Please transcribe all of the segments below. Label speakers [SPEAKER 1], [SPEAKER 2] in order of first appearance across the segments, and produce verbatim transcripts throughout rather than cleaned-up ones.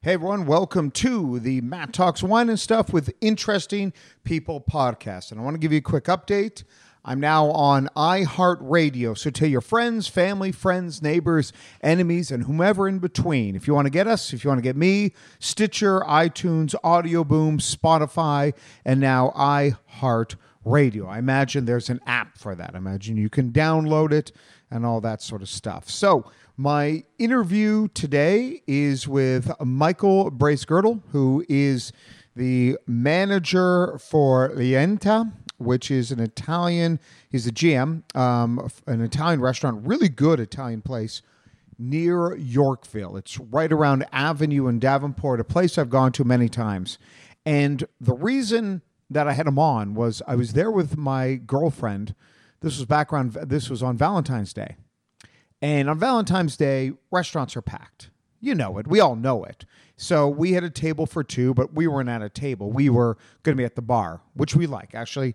[SPEAKER 1] Hey everyone, welcome to the Matt Talks Wine and Stuff with Interesting People podcast. And I want to give you a quick update. I'm now on iHeartRadio, so tell your friends, family, friends, neighbors, enemies, and whomever in between. If you want to get us, if you want to get me, Stitcher, iTunes, Audio Boom, Spotify, and now iHeartRadio. I imagine there's an app for that. I imagine you can download it and all that sort of stuff. So my interview today is with Michael Bracegirdle, who is the manager for Lienta, which is an Italian, he's a G M, um, an Italian restaurant, really good Italian place near Yorkville. It's right around Avenue in Davenport, a place I've gone to many times. And the reason that I had him on was I was there with my girlfriend. This was back around, this was on Valentine's Day. And on Valentine's Day, restaurants are packed. You know it. We all know it. So we had a table for two, but we weren't at a table. We were going to be at the bar, which we like. Actually,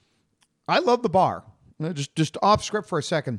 [SPEAKER 1] I love the bar. Just, just off script for a second.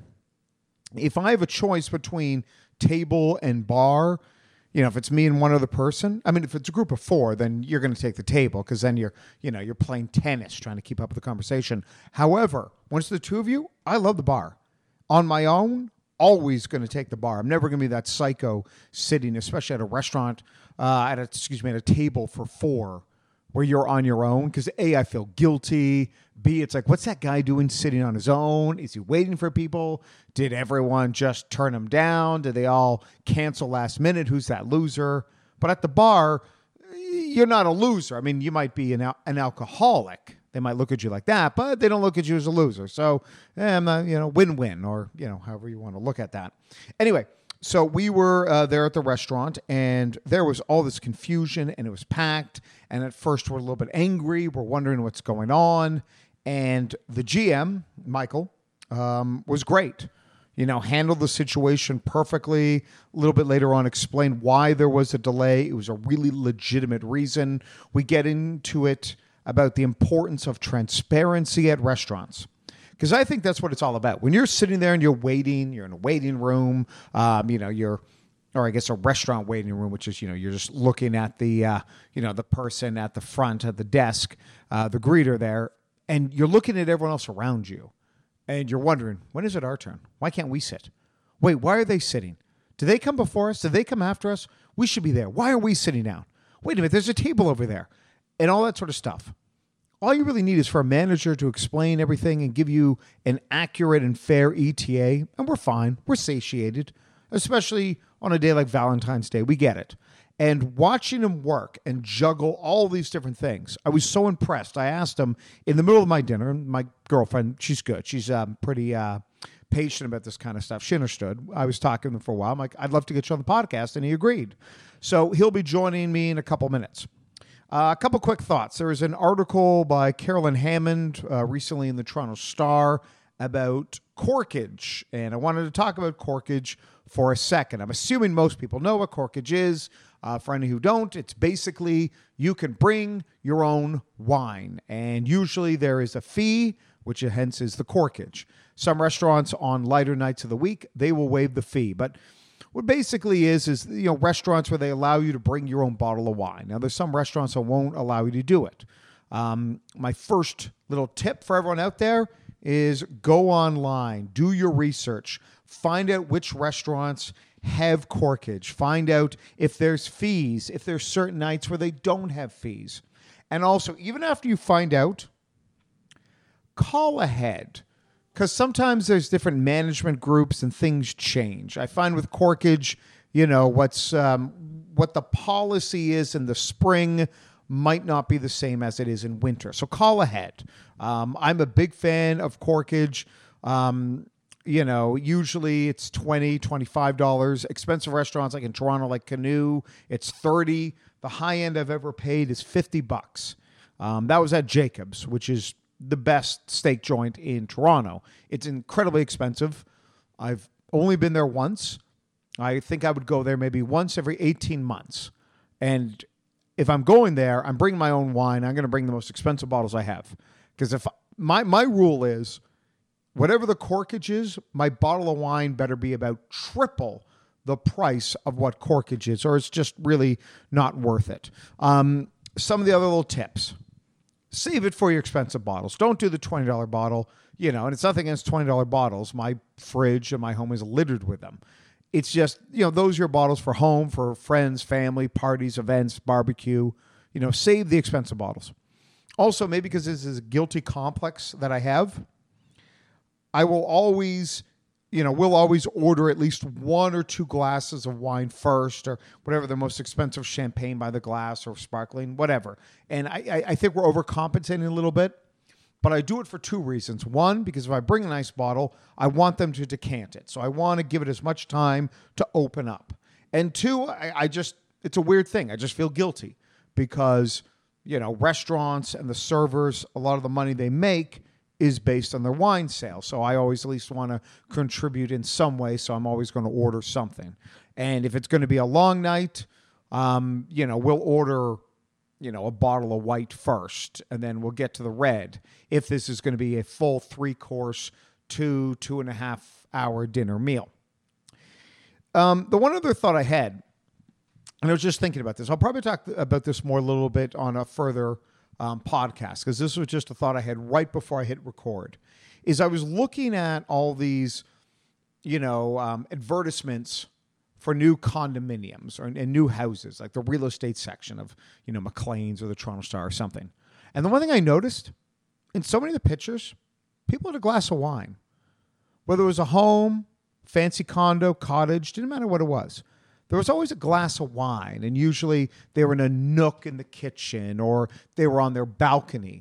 [SPEAKER 1] If I have a choice between table and bar, you know, if it's me and one other person, I mean, if it's a group of four, then you're going to take the table because then you're, you know, you're playing tennis, trying to keep up with the conversation. However, once the two of you, I love the bar. On my own, always going to take the bar. I'm never going to be that psycho sitting, especially at a restaurant, uh, at a, excuse me, at a table for four where you're on your own. Because A, I feel guilty. B, it's like, what's that guy doing sitting on his own? Is he waiting for people? Did everyone just turn him down? Did they all cancel last minute? Who's that loser? But at the bar, you're not a loser. I mean, you might be an, al- an alcoholic. They might look at you like that, but they don't look at you as a loser. So, eh, I'm a, you know, win-win, or, you know, however you want to look at that. Anyway, so we were uh, there at the restaurant, and there was all this confusion, and it was packed. And at first, we're a little bit angry. We're wondering what's going on. And the G M, Michael, um, was great. You know, handled the situation perfectly. A little bit later on, explained why there was a delay. It was a really legitimate reason. We get into it about the importance of transparency at restaurants. Because I think that's what it's all about. When you're sitting there and you're waiting, you're in a waiting room, um, you know, you're, or I guess a restaurant waiting room, which is, you know, you're just looking at the, uh, you know, the person at the front at the desk, uh, the greeter there, and you're looking at everyone else around you, and you're wondering, when is it our turn? Why can't we sit? Wait, why are they sitting? Did they come before us? Did they come after us? We should be there. Why are we sitting down? Wait a minute, there's a table over there. And all that sort of stuff. All you really need is for a manager to explain everything and give you an accurate and fair E T A, and we're fine. We're satiated, especially on a day like Valentine's Day. We get it. And watching him work and juggle all these different things, I was so impressed. I asked him in the middle of my dinner, my girlfriend, she's good. She's um, pretty uh, patient about this kind of stuff. She understood. I was talking to him for a while. I'm like, I'd love to get you on the podcast, and he agreed. So he'll be joining me in a couple minutes. Uh, a couple quick thoughts. There was an article by Carolyn Hammond uh, recently in the Toronto Star about corkage, and I wanted to talk about corkage for a second. I'm assuming most people know what corkage is. Uh, for any who don't, it's basically you can bring your own wine, and usually there is a fee, which hence is the corkage. Some restaurants on lighter nights of the week, they will waive the fee, but what basically is, is, you know, restaurants where they allow you to bring your own bottle of wine. Now, there's some restaurants that won't allow you to do it. Um, my first little tip for everyone out there is go online, do your research, find out which restaurants have corkage, find out if there's fees, if there's certain nights where they don't have fees. And also, even after you find out, call ahead. Because sometimes there's different management groups and things change. I find with corkage, you know, what's um, what the policy is in the spring might not be the same as it is in winter. So call ahead. Um, I'm a big fan of corkage. Um, you know, usually it's twenty dollars, twenty-five dollars. Expensive restaurants like in Toronto, like Canoe, it's thirty dollars. The high end I've ever paid is fifty bucks. Um, that was at Jacob's, which is the best steak joint in Toronto. It's incredibly expensive. I've only been there once. I think I would go there maybe once every eighteen months. And if I'm going there, I'm bringing my own wine. I'm going to bring the most expensive bottles I have. Because if my my rule is, whatever the corkage is, my bottle of wine better be about triple the price of what corkage is, or it's just really not worth it. Um, some of the other little tips. Save it for your expensive bottles. Don't do the twenty dollars bottle, you know, and it's nothing against twenty dollars bottles. My fridge and my home is littered with them. It's just, you know, those are your bottles for home, for friends, family, parties, events, barbecue. You know, save the expensive bottles. Also, maybe because this is a guilty complex that I have, I will always, you know, we'll always order at least one or two glasses of wine first, or whatever the most expensive champagne by the glass or sparkling, whatever. And I, I, I think we're overcompensating a little bit, but I do it for two reasons. One, because if I bring a nice bottle, I want them to decant it. So I want to give it as much time to open up. And two, I, I just, it's a weird thing. I just feel guilty because, you know, restaurants and the servers, a lot of the money they make is based on their wine sales. So I always at least want to contribute in some way. So I'm always going to order something. And if it's going to be a long night, um, you know, we'll order, you know, a bottle of white first, and then we'll get to the red. If this is going to be a full three course, two, two and a half hour dinner meal. Um, the one other thought I had, and I was just thinking about this, I'll probably talk about this more a little bit on a further Um, podcast, because this was just a thought I had right before I hit record, is I was looking at all these, you know, um, advertisements for new condominiums or and new houses, like the real estate section of, you know, McLean's or the Toronto Star or something. And the one thing I noticed in so many of the pictures, people had a glass of wine. Whether it was a home, fancy condo, cottage, didn't matter what it was. There was always a glass of wine, and usually they were in a nook in the kitchen or they were on their balcony.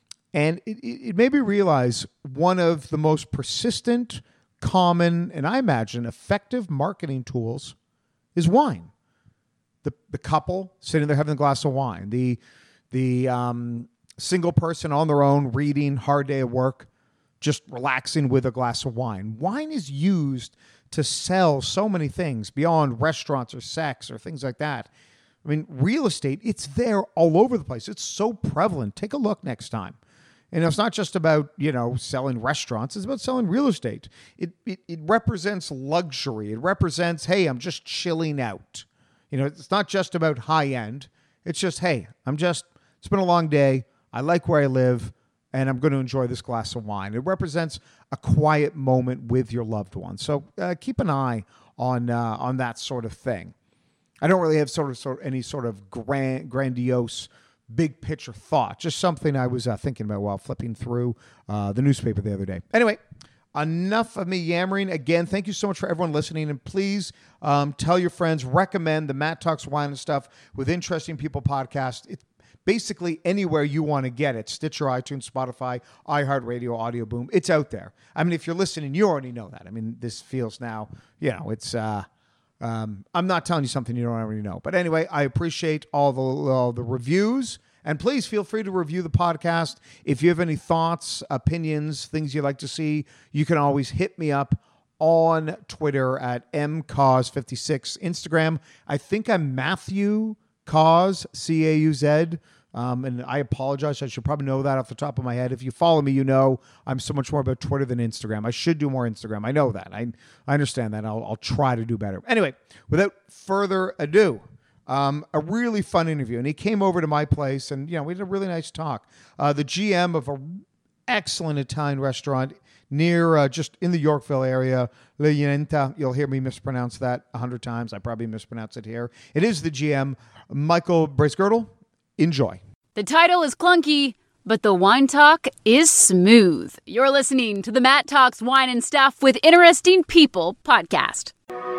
[SPEAKER 1] And it, it, it made me realize one of the most persistent, common, and I imagine effective marketing tools is wine. The the couple sitting there having a glass of wine. The, the um, single person on their own reading, hard day at work, just relaxing with a glass of wine. Wine is used to sell so many things beyond restaurants or sex or things like that. I mean, real estate, it's there all over the place. It's so prevalent. Take a look next time. And it's not just about, you know, selling restaurants. It's about selling real estate. It, it it represents luxury. It represents, hey, I'm just chilling out. You know, it's not just about high end. It's just, hey, I'm just, it's been a long day. I like where I live, and I'm going to enjoy this glass of wine. It represents a quiet moment with your loved one. So uh, keep an eye on uh, on that sort of thing. I don't really have sort of, sort of any sort of grand, grandiose, big picture thought. Just something I was uh, thinking about while flipping through uh, the newspaper the other day. Anyway, enough of me yammering. Again, thank you so much for everyone listening. And please um, tell your friends, recommend the Matt Talks Wine and Stuff with Interesting People podcast. It's basically anywhere you want to get it. Stitcher, iTunes, Spotify, iHeartRadio, Audio Boom. It's out there. I mean, if you're listening, you already know that. I mean, this feels now, you know, it's... Uh, Um, I'm not telling you something you don't already know. But anyway, I appreciate all the all the reviews. And please feel free to review the podcast. If you have any thoughts, opinions, things you'd like to see, you can always hit me up on Twitter at m cause fifty-six. Instagram, I think I'm Matthew Cause, C A U Z. Um, and I apologize. I should probably know that off the top of my head. If you follow me, you know I'm so much more about Twitter than Instagram. I should do more Instagram. I know that. I I understand that. I'll, I'll try to do better. Anyway, without further ado, um, a really fun interview. And he came over to my place, and you know we had a really nice talk. Uh, the G M of an excellent Italian restaurant near uh, just in the Yorkville area, La Ienta. You'll hear me mispronounce that a hundred times. I probably mispronounce it here. It is the G M, Michael Bracegirdle. Enjoy.
[SPEAKER 2] The title is clunky, but the wine talk is smooth. You're listening to the Matt Talks Wine and Stuff with Interesting People podcast.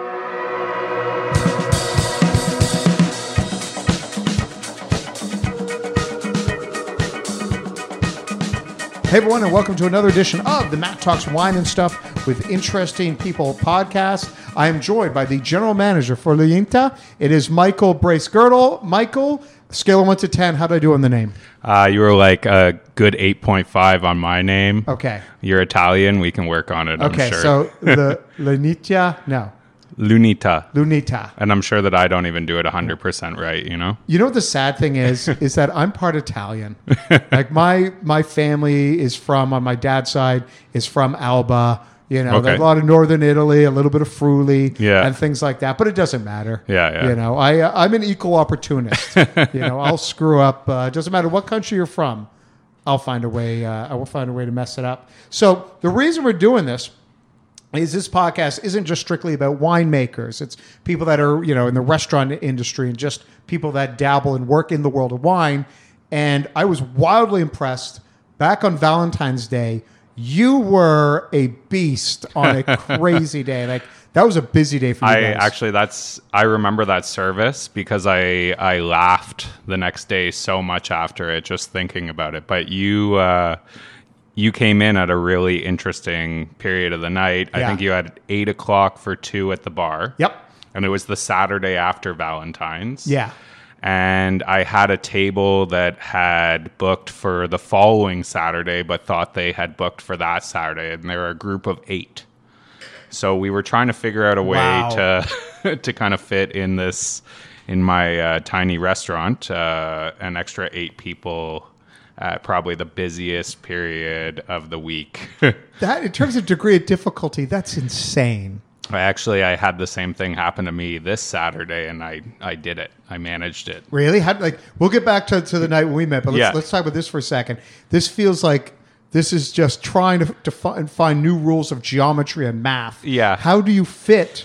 [SPEAKER 1] Hey everyone, and welcome to another edition of the Matt Talks Wine and Stuff with Interesting People podcast. I am joined by the general manager for La Ienta. It is Michael Bracegirdle. Michael, scale of one to ten, how did I do on the name?
[SPEAKER 3] Uh, you were like a good eight point five on my name.
[SPEAKER 1] Okay.
[SPEAKER 3] You're Italian. We can work on it,
[SPEAKER 1] okay,
[SPEAKER 3] I'm sure.
[SPEAKER 1] so the L'Ienta, no.
[SPEAKER 3] Lunita.
[SPEAKER 1] Lunita.
[SPEAKER 3] And I'm sure that I don't even do it one hundred percent right, you know?
[SPEAKER 1] You know what the sad thing is? Is that I'm part Italian. Like my my family is from, on my dad's side, is from Alba. You know,
[SPEAKER 3] Okay.
[SPEAKER 1] there's a lot of Northern Italy, a little bit of Friuli,
[SPEAKER 3] Yeah.
[SPEAKER 1] and things like that. But it doesn't matter.
[SPEAKER 3] Yeah, yeah.
[SPEAKER 1] You know, I uh, I'm an equal opportunist. You know, I'll screw up. Uh, it doesn't matter what country you're from. I'll find a way. Uh, I will find a way to mess it up. So the reason we're doing this is this podcast isn't just strictly about winemakers. It's people that are, you know, in the restaurant industry and just people that dabble and work in the world of wine. And I was wildly impressed back on Valentine's Day. You were a beast on a crazy day. Like that was a busy day for you
[SPEAKER 3] I
[SPEAKER 1] guys.
[SPEAKER 3] actually that's I remember that service because I I laughed the next day so much after it just thinking about it. But you uh, you came in at a really interesting period of the night. I
[SPEAKER 1] Yeah.
[SPEAKER 3] think you had eight o'clock for two at the bar.
[SPEAKER 1] Yep.
[SPEAKER 3] And it was the Saturday after Valentine's.
[SPEAKER 1] Yeah.
[SPEAKER 3] And I had a table that had booked for the following Saturday, but thought they had booked for that Saturday. And they were a group of eight. So we were trying to figure out a way
[SPEAKER 1] Wow.
[SPEAKER 3] to to kind of fit in this in my uh, tiny restaurant, uh, an extra eight people at probably the busiest period of the week.
[SPEAKER 1] That, in terms of degree of difficulty, that's insane.
[SPEAKER 3] I actually I had the same thing happen to me this Saturday, and I I did it. I managed it.
[SPEAKER 1] Really? How, like, we'll get back to, to the night when we met, but let's,
[SPEAKER 3] Yeah.
[SPEAKER 1] let's talk about this for a second. This feels like this is just trying to, to find, find new rules of geometry and math.
[SPEAKER 3] Yeah.
[SPEAKER 1] How do you fit?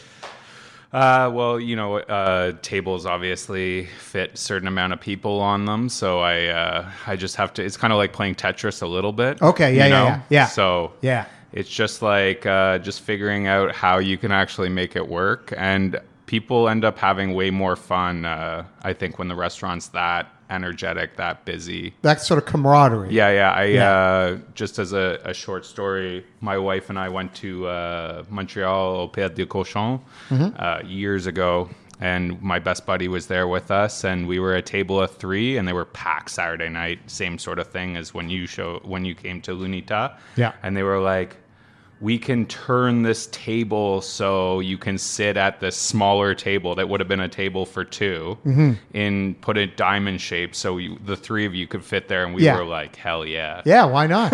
[SPEAKER 3] Uh, well, you know, uh, tables obviously fit a certain amount of people on them, so I uh, I just have to. It's kind of like playing Tetris a little bit.
[SPEAKER 1] Okay, yeah,
[SPEAKER 3] you
[SPEAKER 1] yeah,
[SPEAKER 3] know?
[SPEAKER 1] yeah, yeah.
[SPEAKER 3] So
[SPEAKER 1] Yeah.
[SPEAKER 3] it's just like uh, just figuring out how you can actually make it work, and people end up having way more fun. Uh, I think when the restaurant's that energetic, that busy.
[SPEAKER 1] That sort of camaraderie.
[SPEAKER 3] Yeah, yeah. I
[SPEAKER 1] Yeah.
[SPEAKER 3] Uh, just as a, a short story, my wife and I went to uh, Montreal au Père de Cochon
[SPEAKER 1] Mm-hmm.
[SPEAKER 3] uh, years ago, and my best buddy was there with us, and we were a table of three, and they were packed Saturday night. Same sort of thing as when you show when you came to L'Unità.
[SPEAKER 1] Yeah.
[SPEAKER 3] And they were like, we can turn this table so you can sit at this smaller table that would have been a table for two
[SPEAKER 1] Mm-hmm.
[SPEAKER 3] and put it diamond shape so you, the three of you could fit there. And we
[SPEAKER 1] Yeah.
[SPEAKER 3] were like, hell yeah.
[SPEAKER 1] Yeah, why not?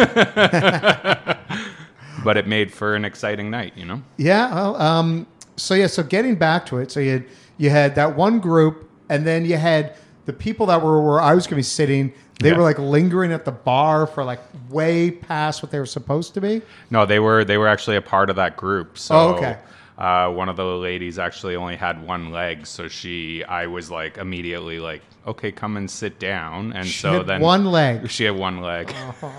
[SPEAKER 3] But it made for an exciting night, you know?
[SPEAKER 1] Yeah. Well, um, so yeah. So getting back to it, so you had, you had that one group, and then you had the people that were where I was going to be sitting. They
[SPEAKER 3] Yeah.
[SPEAKER 1] were like lingering at the bar for like way past what they were supposed to be.
[SPEAKER 3] No, they were they were actually a part of that group. So
[SPEAKER 1] Oh, okay.
[SPEAKER 3] uh, one of the ladies actually only had one leg, so she I was like immediately like, okay, come and sit down. And
[SPEAKER 1] She
[SPEAKER 3] so
[SPEAKER 1] had
[SPEAKER 3] then
[SPEAKER 1] one leg.
[SPEAKER 3] She had one leg.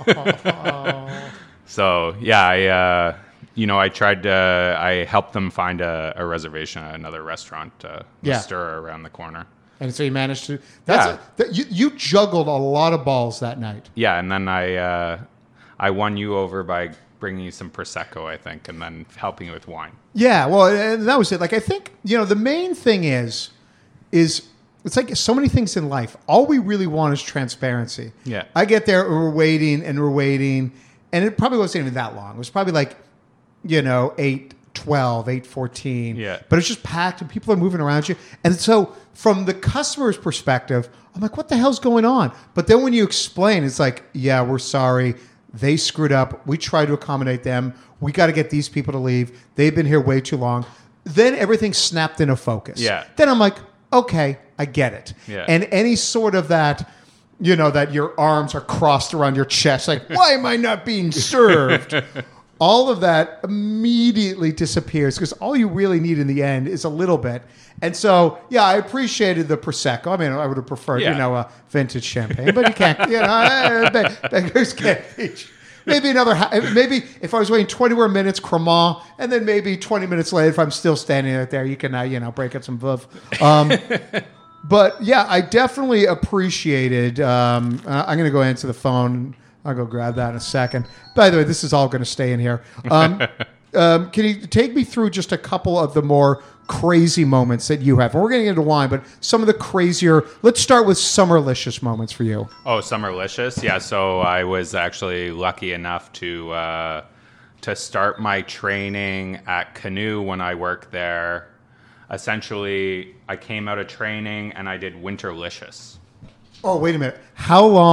[SPEAKER 3] So yeah, I uh, you know I tried to I helped them find a, a reservation at another restaurant, uh,
[SPEAKER 1] Yeah.
[SPEAKER 3] the Stir around the corner.
[SPEAKER 1] And so you managed to. That's
[SPEAKER 3] Yeah.
[SPEAKER 1] a, that, you, you juggled a lot of balls that night.
[SPEAKER 3] Yeah, and then I uh, I won you over by bringing you some prosecco, I think, and then helping you with wine.
[SPEAKER 1] Yeah, well, and that was it. Like I think you know the main thing is, is it's like so many things in life. All we really want is transparency.
[SPEAKER 3] Yeah.
[SPEAKER 1] I get there, and we're waiting, and we're waiting, and it probably wasn't even that long. It was probably like, you know, eight twelve, eight fourteen.
[SPEAKER 3] Yeah.
[SPEAKER 1] But it's just packed, and people are moving around you, and so from the customer's perspective, I'm like, what the hell's going on? But then when you explain, it's like, yeah, we're sorry. They screwed up. We tried to accommodate them. We got to get these people to leave. They've been here way too long. Then everything snapped into focus.
[SPEAKER 3] Yeah.
[SPEAKER 1] Then I'm like, okay, I get it.
[SPEAKER 3] Yeah.
[SPEAKER 1] And any sort of that, you know, that your arms are crossed around your chest, like, why am I not being served? All of that immediately disappears because all you really need in the end is a little bit. And so, yeah, I appreciated the Prosecco. I mean, I would have preferred,
[SPEAKER 3] Yeah.
[SPEAKER 1] you know, a vintage champagne, but you can't, you know, eh, be- beggars can't teach. Maybe another, ha- maybe if I was waiting twenty more minutes, Cremant, and then maybe twenty minutes later, if I'm still standing out there, you can, uh, you know, break up some veuve. Um, but yeah, I definitely appreciated, um, uh, I'm going to go answer the phone. I'll go grab that in a second. By the way, this is all going to stay in here. Um, um, can you take me through just a couple of the more crazy moments that you have? We're going to get into wine, but some of the crazier. Let's start with Summerlicious moments for you.
[SPEAKER 3] Oh, Summerlicious, yeah. So I was actually lucky enough to uh, to start my training at Canoe when I worked there. Essentially, I came out of training and I did Winterlicious.
[SPEAKER 1] Oh, wait a minute. How long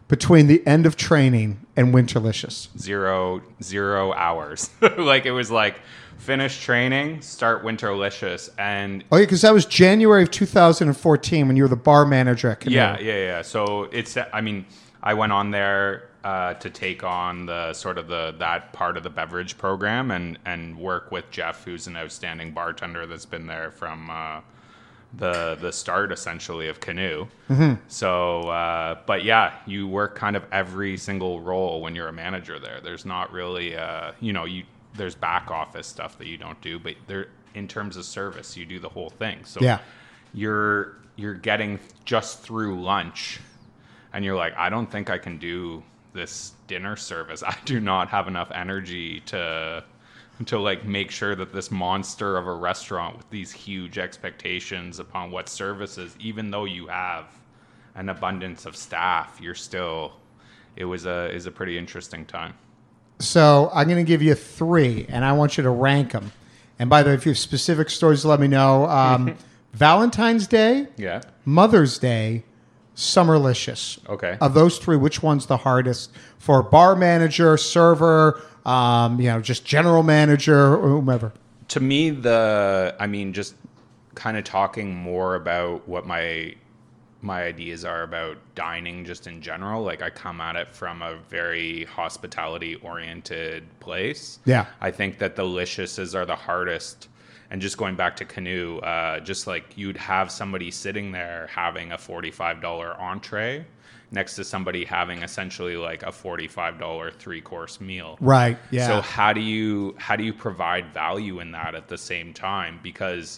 [SPEAKER 1] between the end of training and Winterlicious?
[SPEAKER 3] Zero, zero hours. Like, it was like, finish training, start Winterlicious, and
[SPEAKER 1] Oh, yeah, because that was January of two thousand fourteen when you were the bar manager at Canoe.
[SPEAKER 3] yeah, yeah, yeah. So it's, I mean, I went on there uh, to take on the sort of the that part of the beverage program and and work with Jeff, who's an outstanding bartender that's been there from uh, the the start essentially of Canoe. Mm-hmm. So, uh, but yeah, you work kind of every single role when you're a manager there. There's not really, uh, you know, you there's back office stuff that you don't do, but there in terms of service, you do the whole thing. So
[SPEAKER 1] Yeah.
[SPEAKER 3] you're you're getting just through lunch, and you're like, I don't think I can do this dinner service. I do not have enough energy to to like make sure that this monster of a restaurant with these huge expectations upon what service is, even though you have an abundance of staff, you're still, it was a is a pretty interesting time.
[SPEAKER 1] So I'm going to give you three, and I want you to rank them. And by the way, if you have specific stories, let me know. Um, Valentine's Day,
[SPEAKER 3] Yeah.
[SPEAKER 1] Mother's Day, Summerlicious.
[SPEAKER 3] Okay.
[SPEAKER 1] Of those three, which one's the hardest for bar manager, server, um, you know, just general manager, or whomever?
[SPEAKER 3] To me, the I mean, just kind of talking more about what my my ideas are about dining just in general. Like, I come at it from a very hospitality oriented place.
[SPEAKER 1] Yeah.
[SPEAKER 3] I think that the Liciouses are the hardest. And just going back to Canoe, uh, just like you'd have somebody sitting there having a forty-five dollars entree next to somebody having essentially like a forty-five dollars three-course meal.
[SPEAKER 1] Right. Yeah.
[SPEAKER 3] So how do you how do you provide value in that at the same time? Because,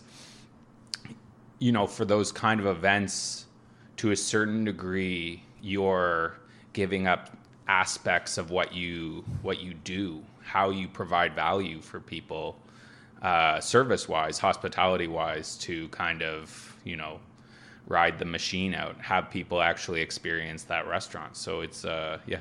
[SPEAKER 3] you know, for those kind of events, to a certain degree, you're giving up aspects of what you what you do, how you provide value for people, uh, service-wise, hospitality-wise, to kind of, you know, ride the machine out, have people actually experience that restaurant. So it's, uh, yeah.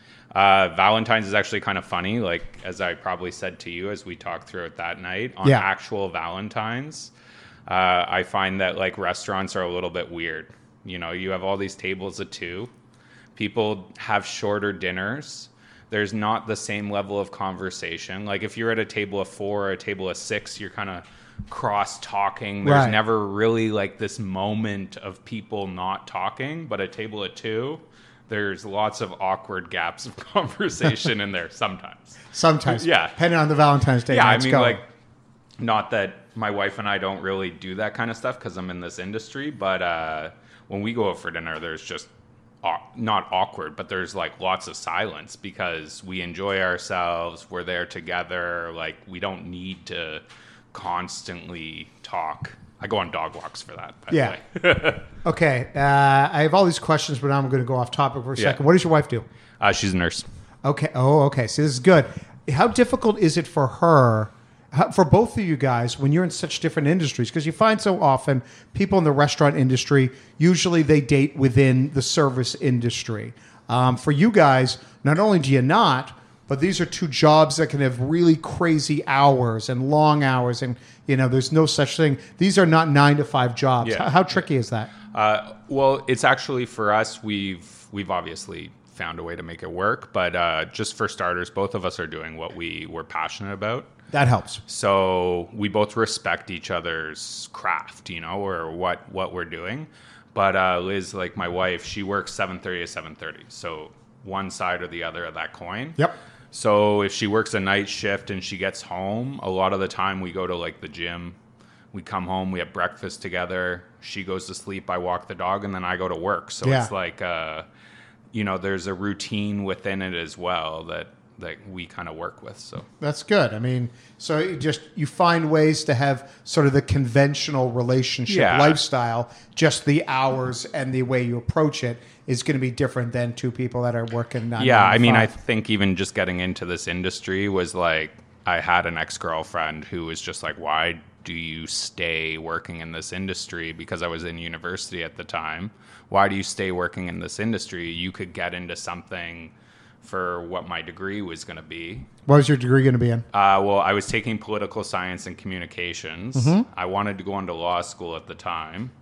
[SPEAKER 3] Uh, Valentine's is actually kind of funny. Like, as I probably said to you as we talked throughout that night, on
[SPEAKER 1] Yeah.
[SPEAKER 3] actual Valentine's, uh, I find that like restaurants are a little bit weird. You know, you have all these tables of two. People have shorter dinners. There's not the same level of conversation. Like, if you're at a table of four or a table of six, you're kind of cross talking. There's
[SPEAKER 1] Right.
[SPEAKER 3] never really like this moment of people not talking. But a table of two, there's lots of awkward gaps of conversation in there sometimes.
[SPEAKER 1] Sometimes.
[SPEAKER 3] Yeah.
[SPEAKER 1] Depending on the Valentine's Day.
[SPEAKER 3] Yeah, I
[SPEAKER 1] nights
[SPEAKER 3] mean,
[SPEAKER 1] going.
[SPEAKER 3] like, not that my wife and I don't really do that kind of stuff because I'm in this industry, but uh, when we go out for dinner, there's just aw- not awkward, but there's like lots of silence because we enjoy ourselves. We're there together. Like, we don't need to constantly talk. I go on dog walks for that, by
[SPEAKER 1] Yeah.
[SPEAKER 3] the way.
[SPEAKER 1] Okay. Uh, I have all these questions, but now I'm going to go off topic for a
[SPEAKER 3] Yeah.
[SPEAKER 1] second. What does your wife do?
[SPEAKER 3] uh, she's a nurse.
[SPEAKER 1] Okay. Oh, okay. So this is good. How difficult is it for her, how, for both of you guys, when you're in such different industries? Because you find so often people in the restaurant industry, usually they date within the service industry. Um, for you guys, not only do you not, but these are two jobs that can have really crazy hours and long hours, and you know, there's no such thing. These are not nine to five jobs.
[SPEAKER 3] Yeah.
[SPEAKER 1] How, how tricky is that?
[SPEAKER 3] Uh, well, it's actually for us. We've we've obviously found a way to make it work, but uh, just for starters, both of us are doing what we were passionate about.
[SPEAKER 1] That helps.
[SPEAKER 3] So we both respect each other's craft, you know, or what what we're doing. But uh, Liz, like my wife, she works seven thirty to seven thirty. So one side or the other of that coin.
[SPEAKER 1] Yep.
[SPEAKER 3] So if she works a night shift and she gets home, a lot of the time we go to like the gym. We come home, we have breakfast together. She goes to sleep, I walk the dog, and then I go to work. So
[SPEAKER 1] Yeah.
[SPEAKER 3] it's like, uh, you know, there's a routine within it as well that, that we kind of work with. So
[SPEAKER 1] That's good. I mean, so you just you find ways to have sort of the conventional relationship
[SPEAKER 3] Yeah.
[SPEAKER 1] lifestyle. Just the hours and the way you approach it is going to be different than two people that are working. Nine,
[SPEAKER 3] yeah,
[SPEAKER 1] nine to
[SPEAKER 3] I mean, I
[SPEAKER 1] five.
[SPEAKER 3] think even just getting into this industry was like, I had an ex-girlfriend who was just like, why do you stay working in this industry? Because I was in university at the time. Why do you stay working in this industry? You could get into something for what my degree was going to be.
[SPEAKER 1] What was your degree going to be in?
[SPEAKER 3] Uh, well, I was taking political science and communications.
[SPEAKER 1] Mm-hmm.
[SPEAKER 3] I wanted to go into law school at the time.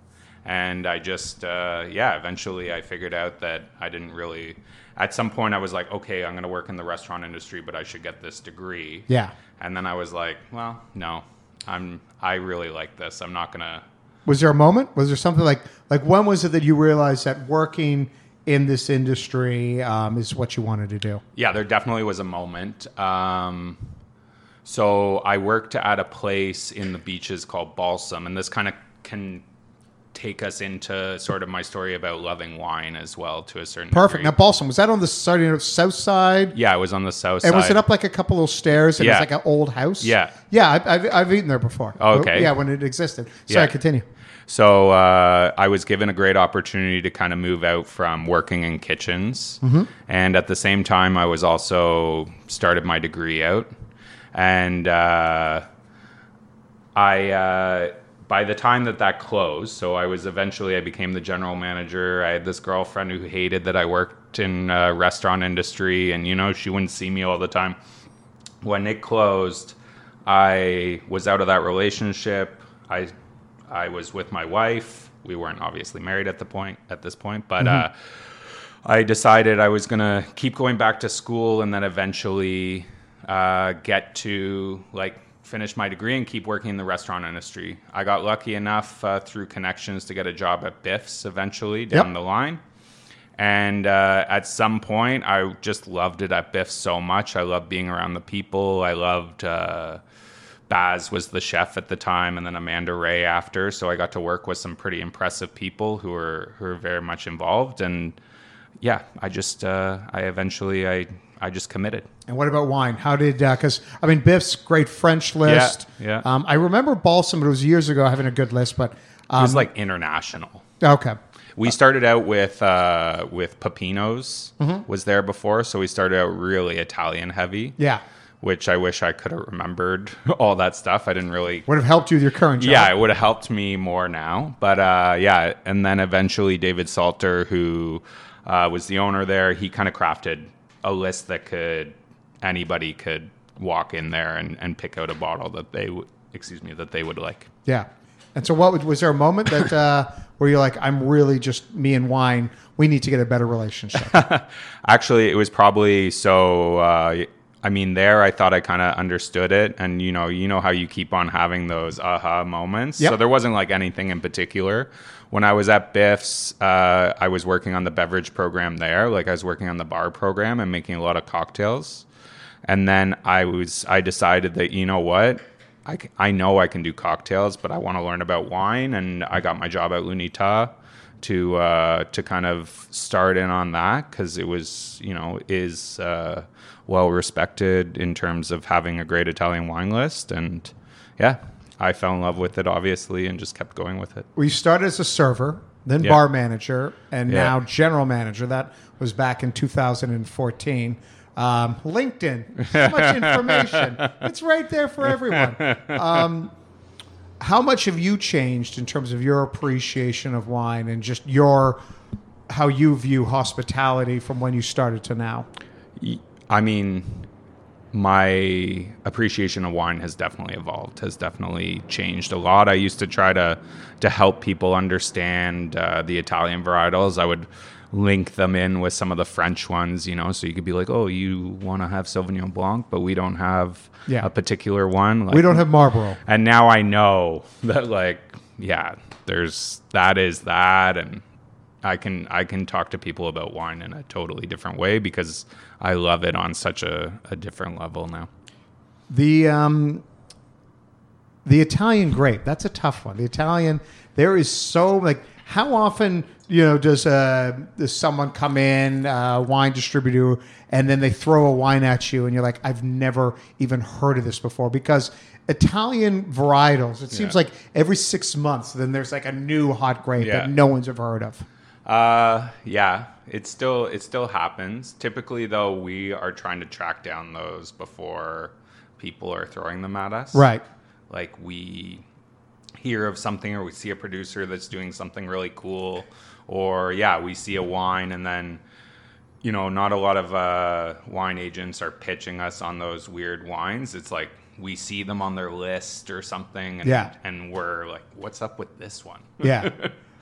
[SPEAKER 3] And I just, uh, yeah, eventually I figured out that I didn't really, at some point I was like, okay, I'm going to work in the restaurant industry, but I should get this degree.
[SPEAKER 1] Yeah.
[SPEAKER 3] And then I was like, well, no, I'm, I really like this. I'm not going to.
[SPEAKER 1] Was there a moment? Was there something like, like when was it that you realized that working in this industry um, is what you wanted to do?
[SPEAKER 3] Yeah, there definitely was a moment. Um, so I worked at a place in the beaches called Balsam, and this kind of can take us into sort of my story about loving wine as well to a certain
[SPEAKER 1] Perfect.
[SPEAKER 3] degree.
[SPEAKER 1] Now, Balsam, was that on the starting of south side?
[SPEAKER 3] Yeah, it was on the south
[SPEAKER 1] And
[SPEAKER 3] side.
[SPEAKER 1] was it up like a couple of stairs and
[SPEAKER 3] Yeah.
[SPEAKER 1] it was like an old house?
[SPEAKER 3] Yeah.
[SPEAKER 1] Yeah, I've, I've, I've eaten there before.
[SPEAKER 3] Oh, okay.
[SPEAKER 1] Yeah, when it existed. Sorry,
[SPEAKER 3] Yeah.
[SPEAKER 1] continue.
[SPEAKER 3] So uh, I was given a great opportunity to kind of move out from working in kitchens.
[SPEAKER 1] Mm-hmm.
[SPEAKER 3] And at the same time, I was also started my degree out. And uh, I... Uh, by the time that that closed, so I was eventually, I became the general manager. I had this girlfriend who hated that I worked in uh, restaurant industry, and, you know, she wouldn't see me all the time. When it closed, I was out of that relationship. I I was with my wife. We weren't obviously married at the point at this point, but mm-hmm. uh, I decided I was going to keep going back to school and then eventually uh, get to, like, finish my degree and keep working in the restaurant industry. I got lucky enough uh, through connections to get a job at Biff's eventually down
[SPEAKER 1] yep.
[SPEAKER 3] the line. And uh, at some point, I just loved it at Biff's so much. I loved being around the people. I loved uh, Baz was the chef at the time, and then Amanda Ray after. So I got to work with some pretty impressive people who were who were very much involved. And yeah, I just uh, I eventually I. I just committed.
[SPEAKER 1] And what about wine? How did, because, uh, I mean, Biff's great French list.
[SPEAKER 3] Yeah, yeah.
[SPEAKER 1] Um, I remember Balsam, but it was years ago having a good list, but. Um,
[SPEAKER 3] it was like international.
[SPEAKER 1] Okay.
[SPEAKER 3] We started out with uh, with Peppino's
[SPEAKER 1] mm-hmm.
[SPEAKER 3] was there before, so we started out really Italian heavy.
[SPEAKER 1] Yeah.
[SPEAKER 3] Which I wish I could have remembered all that stuff. I didn't really...
[SPEAKER 1] Would have helped you with your current job.
[SPEAKER 3] Yeah, it would have helped me more now. But uh, yeah, and then eventually David Salter, who uh, was the owner there, he kind of crafted a list that could anybody could walk in there and, and pick out a bottle that they would excuse me that they would like.
[SPEAKER 1] Yeah. And so what was there a moment that uh, where you're like, I'm really just me and wine, we need to get a better relationship?
[SPEAKER 3] Actually, it was probably so uh, I mean, there I thought I kind of understood it, and you know, you know how you keep on having those aha moments.
[SPEAKER 1] Yep.
[SPEAKER 3] So there wasn't like anything in particular. When I was at Biff's, uh, I was working on the beverage program there. Like I was working on the bar program and making a lot of cocktails. And then I was, I decided that, you know what, I, c- I know I can do cocktails, but I want to learn about wine. And I got my job at L'Unità to uh, to kind of start in on that because it was, you know, is uh, well respected in terms of having a great Italian wine list. And yeah. I fell in love with it, obviously, and just kept going with it.
[SPEAKER 1] Well, you started as a server, then
[SPEAKER 3] Yeah.
[SPEAKER 1] bar manager, and
[SPEAKER 3] Yeah.
[SPEAKER 1] now general manager. That was back in two thousand fourteen. Um, LinkedIn, so much information. It's right there for everyone. Um, how much have you changed in terms of your appreciation of wine and just your how you view hospitality from when you started to now?
[SPEAKER 3] I mean... my appreciation of wine has definitely evolved, has definitely changed a lot. I used to try to to help people understand uh, the Italian varietals. I would link them in with some of the French ones, you know, so you could be like, oh, you want to have Sauvignon Blanc, but we don't have
[SPEAKER 1] Yeah.
[SPEAKER 3] a particular one. Like,
[SPEAKER 1] We don't have Marlboro.
[SPEAKER 3] And now I know that, like, yeah, there's that is that, and I can I can talk to people about wine in a totally different way because I love it on such a, a different level now.
[SPEAKER 1] The um, the Italian grape, that's a tough one. The Italian, there is so like how often you know does uh does someone come in, uh, wine distributor, and then they throw a wine at you, and you're like, I've never even heard of this before because Italian varietals. It seems
[SPEAKER 3] Yeah.
[SPEAKER 1] like every six months, then there's like a new hot grape
[SPEAKER 3] Yeah.
[SPEAKER 1] that no one's ever heard of.
[SPEAKER 3] Uh, yeah, it still it still happens. Typically, though, we are trying to track down those before people are throwing them at us.
[SPEAKER 1] Right.
[SPEAKER 3] Like we hear of something, or we see a producer that's doing something really cool, or yeah, we see a wine, and then you know, not a lot of uh, wine agents are pitching us on those weird wines. It's like we see them on their list or something, and
[SPEAKER 1] Yeah.
[SPEAKER 3] and we're like, what's up with this one?
[SPEAKER 1] Yeah.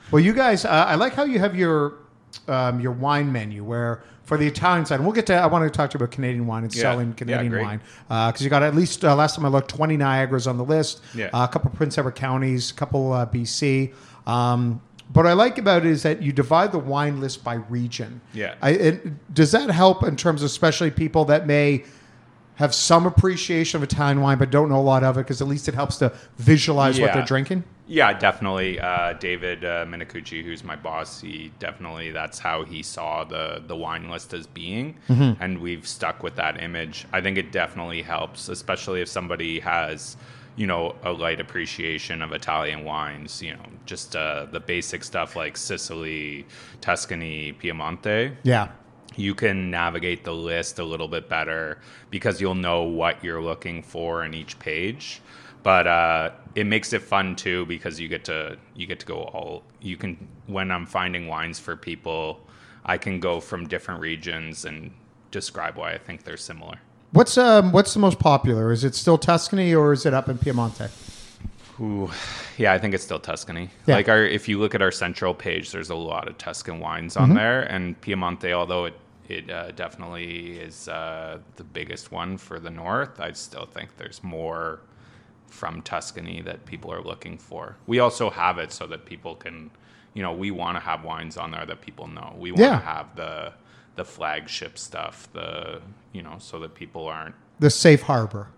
[SPEAKER 1] Well, you guys, uh, I like how you have your um, your wine menu where for the Italian side, and we'll get to, I want to talk to you about Canadian wine and
[SPEAKER 3] Yeah.
[SPEAKER 1] selling
[SPEAKER 3] Yeah,
[SPEAKER 1] Canadian
[SPEAKER 3] great.
[SPEAKER 1] wine. Because you got at least, uh, last time I looked, twenty Niagaras on the list,
[SPEAKER 3] Yeah.
[SPEAKER 1] uh, a couple Prince Edward counties, a couple uh, B C. Um, what I like about it is that you divide the wine list by region.
[SPEAKER 3] Yeah.
[SPEAKER 1] I, it, does that help in terms of especially people that may have some appreciation of Italian wine but don't know a lot of it, because at least it helps to visualize what
[SPEAKER 3] Yeah.
[SPEAKER 1] they're drinking?
[SPEAKER 3] Yeah, definitely. Uh, David uh, Minicucci, who's my boss, he definitely, that's how he saw the, the wine list as being.
[SPEAKER 1] Mm-hmm.
[SPEAKER 3] And we've stuck with that image. I think it definitely helps, especially if somebody has, you know, a light appreciation of Italian wines, you know, just uh, the basic stuff like Sicily, Tuscany, Piemonte.
[SPEAKER 1] Yeah.
[SPEAKER 3] You can navigate the list a little bit better because you'll know what you're looking for in each page. But uh, it makes it fun too, because you get to you get to go all you can when I'm finding wines for people, I can go from different regions and describe why I think they're similar.
[SPEAKER 1] What's um what's the most popular? Is it still Tuscany or is it up in Piemonte?
[SPEAKER 3] Ooh, yeah, I think it's still Tuscany.
[SPEAKER 1] Yeah.
[SPEAKER 3] Like our, if you look at our central page, there's a lot of Tuscan wines on there, and Piemonte, although it it uh, definitely is uh, the biggest one for the north, I still think there's more from Tuscany that people are looking for. We also have it so that people can, you know, we want to have wines on there that people know. We want
[SPEAKER 1] Yeah.
[SPEAKER 3] to have the the flagship stuff, the you know, so that people aren't.
[SPEAKER 1] The safe harbor.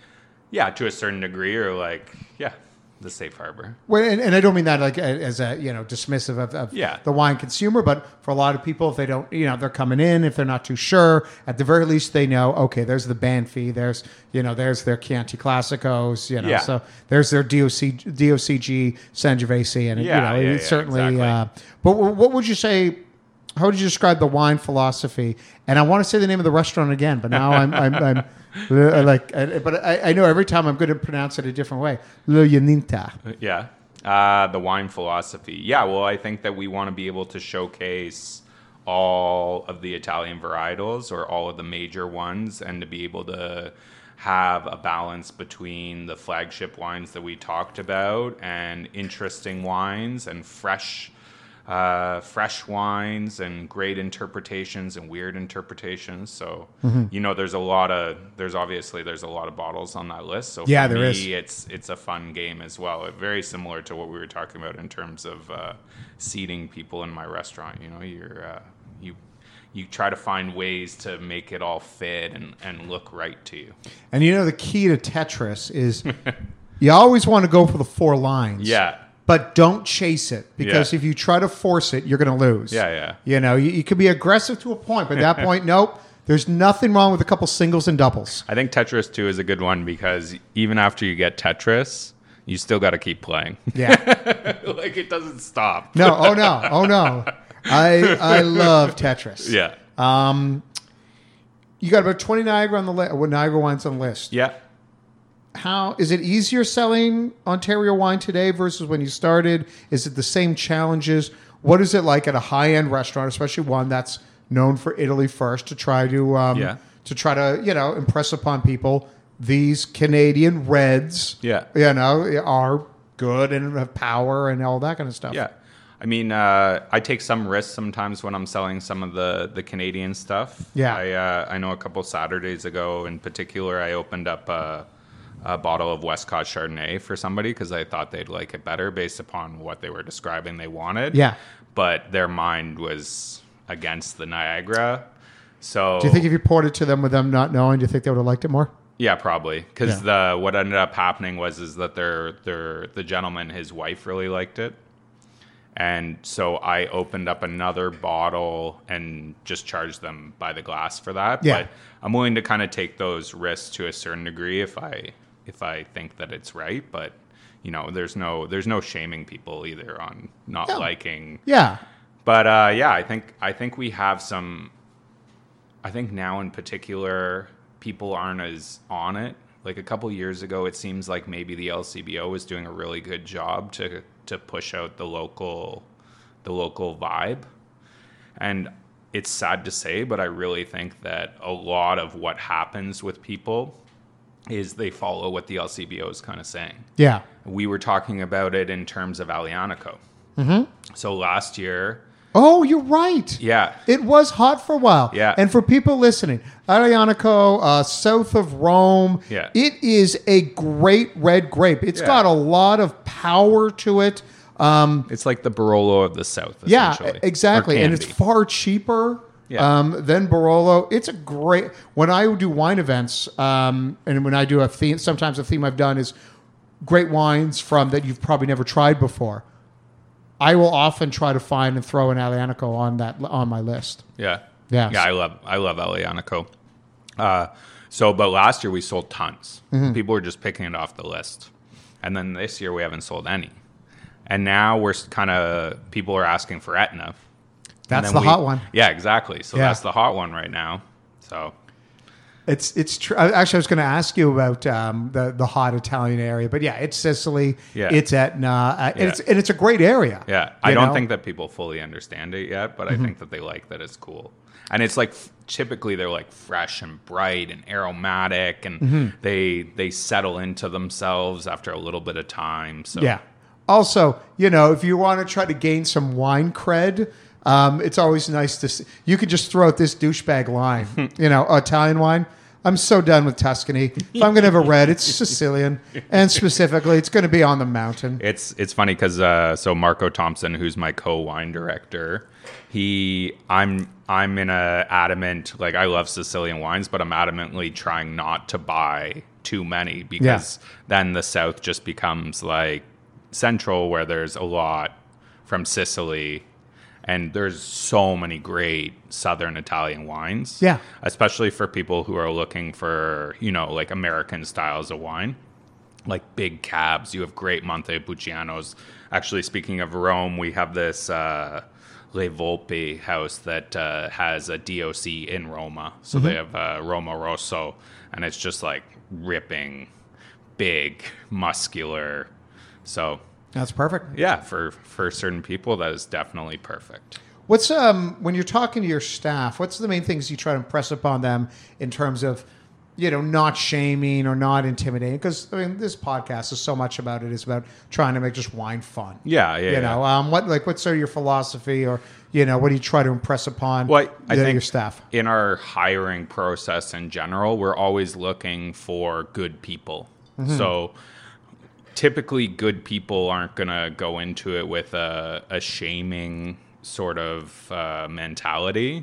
[SPEAKER 3] Yeah, to a certain degree, or like, yeah, the safe harbor.
[SPEAKER 1] Well, and, and I don't mean that like as a, you know, dismissive of, of
[SPEAKER 3] Yeah.
[SPEAKER 1] the wine consumer, but for a lot of people, if they don't, you know, they're coming in, if they're not too sure, at the very least they know, okay, there's the Banfi, there's, you know, there's their Chianti Classicos, you know,
[SPEAKER 3] Yeah.
[SPEAKER 1] so there's their D O C, D O C G Sangiovese, and, it,
[SPEAKER 3] Yeah,
[SPEAKER 1] you know,
[SPEAKER 3] yeah,
[SPEAKER 1] it's
[SPEAKER 3] yeah,
[SPEAKER 1] certainly,
[SPEAKER 3] exactly.
[SPEAKER 1] uh, but what would you say, how would you describe the wine philosophy? And I want to say the name of the restaurant again, but now I'm, I'm, I'm uh, like, uh, but I, I know every time I'm going to pronounce it a different way. Lo Yanita.
[SPEAKER 3] Yeah. Uh, the wine philosophy. Yeah, well, I think that we want to be able to showcase all of the Italian varietals, or all of the major ones, and to be able to have a balance between the flagship wines that we talked about and interesting wines and fresh uh, fresh wines and great interpretations and weird interpretations. So, you know, there's a lot of, there's obviously, there's a lot of bottles on that list. So
[SPEAKER 1] Yeah,
[SPEAKER 3] for
[SPEAKER 1] there
[SPEAKER 3] me,
[SPEAKER 1] is.
[SPEAKER 3] it's, it's a fun game as well. It, very similar to what we were talking about in terms of uh, seating people in my restaurant. You know, you're, uh, you, you try to find ways to make it all fit and, and look right to you.
[SPEAKER 1] And you know, the key to Tetris is you always want to go for the four lines.
[SPEAKER 3] Yeah.
[SPEAKER 1] But don't chase it, because
[SPEAKER 3] Yeah.
[SPEAKER 1] if you try to force it, you're going to lose.
[SPEAKER 3] Yeah, yeah.
[SPEAKER 1] You know, you, you can be aggressive to a point, but at that point, nope. There's nothing wrong with a couple singles and doubles.
[SPEAKER 3] I think Tetris two is a good one, because even after you get Tetris, you still got to keep playing.
[SPEAKER 1] Yeah.
[SPEAKER 3] Like, it doesn't stop.
[SPEAKER 1] No. Oh no. Oh no. I I love Tetris.
[SPEAKER 3] Yeah.
[SPEAKER 1] Um, you got about twenty Niagara on the list. What Niagara wines on the list?
[SPEAKER 3] Yeah.
[SPEAKER 1] How is it easier selling Ontario wine today versus when you started? Is it the same challenges? What is it like at a high end restaurant, especially one that's known for Italy first, to try to um,
[SPEAKER 3] Yeah.
[SPEAKER 1] to try to you know impress upon people these Canadian reds?
[SPEAKER 3] Yeah.
[SPEAKER 1] you know are good and have power and all that kind of stuff.
[SPEAKER 3] Yeah. I mean, uh, I take some risks sometimes when I'm selling some of the, the Canadian stuff.
[SPEAKER 1] Yeah.
[SPEAKER 3] I, uh, I know a couple Saturdays ago in particular, I opened up a, a bottle of Westcott Chardonnay for somebody because I thought they'd like it better based upon what they were describing they wanted.
[SPEAKER 1] Yeah.
[SPEAKER 3] But their mind was against the Niagara. So
[SPEAKER 1] Do you think if you poured it to them with them not knowing, do you think they would have liked it more?
[SPEAKER 3] Yeah, probably, because
[SPEAKER 1] Yeah.
[SPEAKER 3] the what ended up happening was is that their their the gentleman, his wife, really liked it, and so I opened up another bottle and just charged them by the glass for that.
[SPEAKER 1] Yeah.
[SPEAKER 3] But I'm willing to kind of take those risks to a certain degree if I if I think that it's right. But you know, there's no there's no shaming people either on not
[SPEAKER 1] No.
[SPEAKER 3] liking.
[SPEAKER 1] Yeah.
[SPEAKER 3] But uh, yeah, I think I think we have some. I think now in particular, people aren't as on it. Like a couple years ago, it seems like maybe the L C B O was doing a really good job to to push out the local the local vibe. And it's sad to say, but I really think that a lot of what happens with people is they follow what the L C B O is kind of saying.
[SPEAKER 1] Yeah.
[SPEAKER 3] We were talking about it in terms of Alianico. Mm-hmm. So last year,
[SPEAKER 1] Oh, you're right.
[SPEAKER 3] yeah,
[SPEAKER 1] It was hot for a while.
[SPEAKER 3] Yeah.
[SPEAKER 1] And for people listening, Aglianico, uh, south of Rome,
[SPEAKER 3] Yeah.
[SPEAKER 1] it is a great red grape. It's
[SPEAKER 3] Yeah.
[SPEAKER 1] got a lot of power to it. Um,
[SPEAKER 3] it's like the Barolo of the South.
[SPEAKER 1] yeah,
[SPEAKER 3] essentially.
[SPEAKER 1] exactly.
[SPEAKER 3] Or
[SPEAKER 1] And
[SPEAKER 3] can
[SPEAKER 1] it's
[SPEAKER 3] be.
[SPEAKER 1] far cheaper
[SPEAKER 3] Yeah.
[SPEAKER 1] um, than Barolo. It's a great... When I do wine events, um, and when I do a theme, sometimes a theme I've done is great wines from that you've probably never tried before. I will often try to find and throw an Aglianico on that on my list.
[SPEAKER 3] Yeah.
[SPEAKER 1] Yes.
[SPEAKER 3] Yeah, I love I love Aglianico. Uh, so, but last year we sold tons.
[SPEAKER 1] Mm-hmm.
[SPEAKER 3] People were just picking it off the list. And then this year we haven't sold any. And now we're kind of, people are asking for Etna. And
[SPEAKER 1] That's
[SPEAKER 3] then
[SPEAKER 1] the
[SPEAKER 3] we-
[SPEAKER 1] hot one.
[SPEAKER 3] Yeah, exactly. So
[SPEAKER 1] Yeah.
[SPEAKER 3] that's the hot one right now. So,
[SPEAKER 1] It's it's true. Actually, I was going to ask you about um, the the hot Italian area, but yeah, it's Sicily.
[SPEAKER 3] Yeah.
[SPEAKER 1] It's Etna, uh, and
[SPEAKER 3] Yeah.
[SPEAKER 1] it's and it's a great area.
[SPEAKER 3] yeah, I
[SPEAKER 1] you
[SPEAKER 3] don't
[SPEAKER 1] know?
[SPEAKER 3] think that people fully understand it yet, but
[SPEAKER 1] Mm-hmm.
[SPEAKER 3] I think that they like that it's cool. And it's like, f- typically they're like fresh and bright and aromatic, and
[SPEAKER 1] Mm-hmm.
[SPEAKER 3] they they settle into themselves after a little bit of time. So
[SPEAKER 1] Yeah. Also, you know, if you want to try to gain some wine cred, um, it's always nice to see. You could just throw out this douchebag line. You know, Italian wine. I'm so done with Tuscany. If I'm going to have a red, it's Sicilian, and specifically, it's going to be on the mountain.
[SPEAKER 3] It's it's funny because uh, so Marco Thompson, who's my co-wine director, he I'm I'm in a adamant, like, I love Sicilian wines, but I'm adamantly trying not to buy too many because then the South just becomes like Central, where there's a lot from Sicily. And there's so many great Southern Italian wines.
[SPEAKER 1] Yeah.
[SPEAKER 3] Especially for people who are looking for, you know, like American styles of wine. Like big cabs. You have great Montepulcianos. Actually, speaking of Rome, we have this uh, Le Volpe house that uh, has a D O C in Roma. So they have uh, Roma Rosso. And it's just like ripping, big, muscular. So...
[SPEAKER 1] That's perfect.
[SPEAKER 3] yeah, for, for certain people, that is definitely perfect.
[SPEAKER 1] What's um when you're talking to your staff? What's the main things you try to impress upon them in terms of, you know, not shaming or not intimidating? Because I mean, this podcast is so much about it is about trying to make just wine fun.
[SPEAKER 3] Yeah, yeah,
[SPEAKER 1] You
[SPEAKER 3] yeah.
[SPEAKER 1] know, um, what like what's sort of your philosophy, or you know, what do you try to impress upon
[SPEAKER 3] Well, I
[SPEAKER 1] the-
[SPEAKER 3] think
[SPEAKER 1] your staff?
[SPEAKER 3] in our hiring process in general, we're always looking for good people.
[SPEAKER 1] Mm-hmm.
[SPEAKER 3] So typically good people aren't going to go into it with a, a shaming sort of uh, mentality.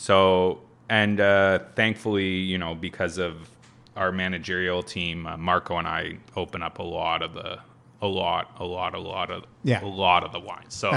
[SPEAKER 3] So, and uh, thankfully, you know, because of our managerial team, uh, Marco and I open up a lot of the, a lot, a lot, a lot of,
[SPEAKER 1] Yeah.
[SPEAKER 3] a lot of the wine. So,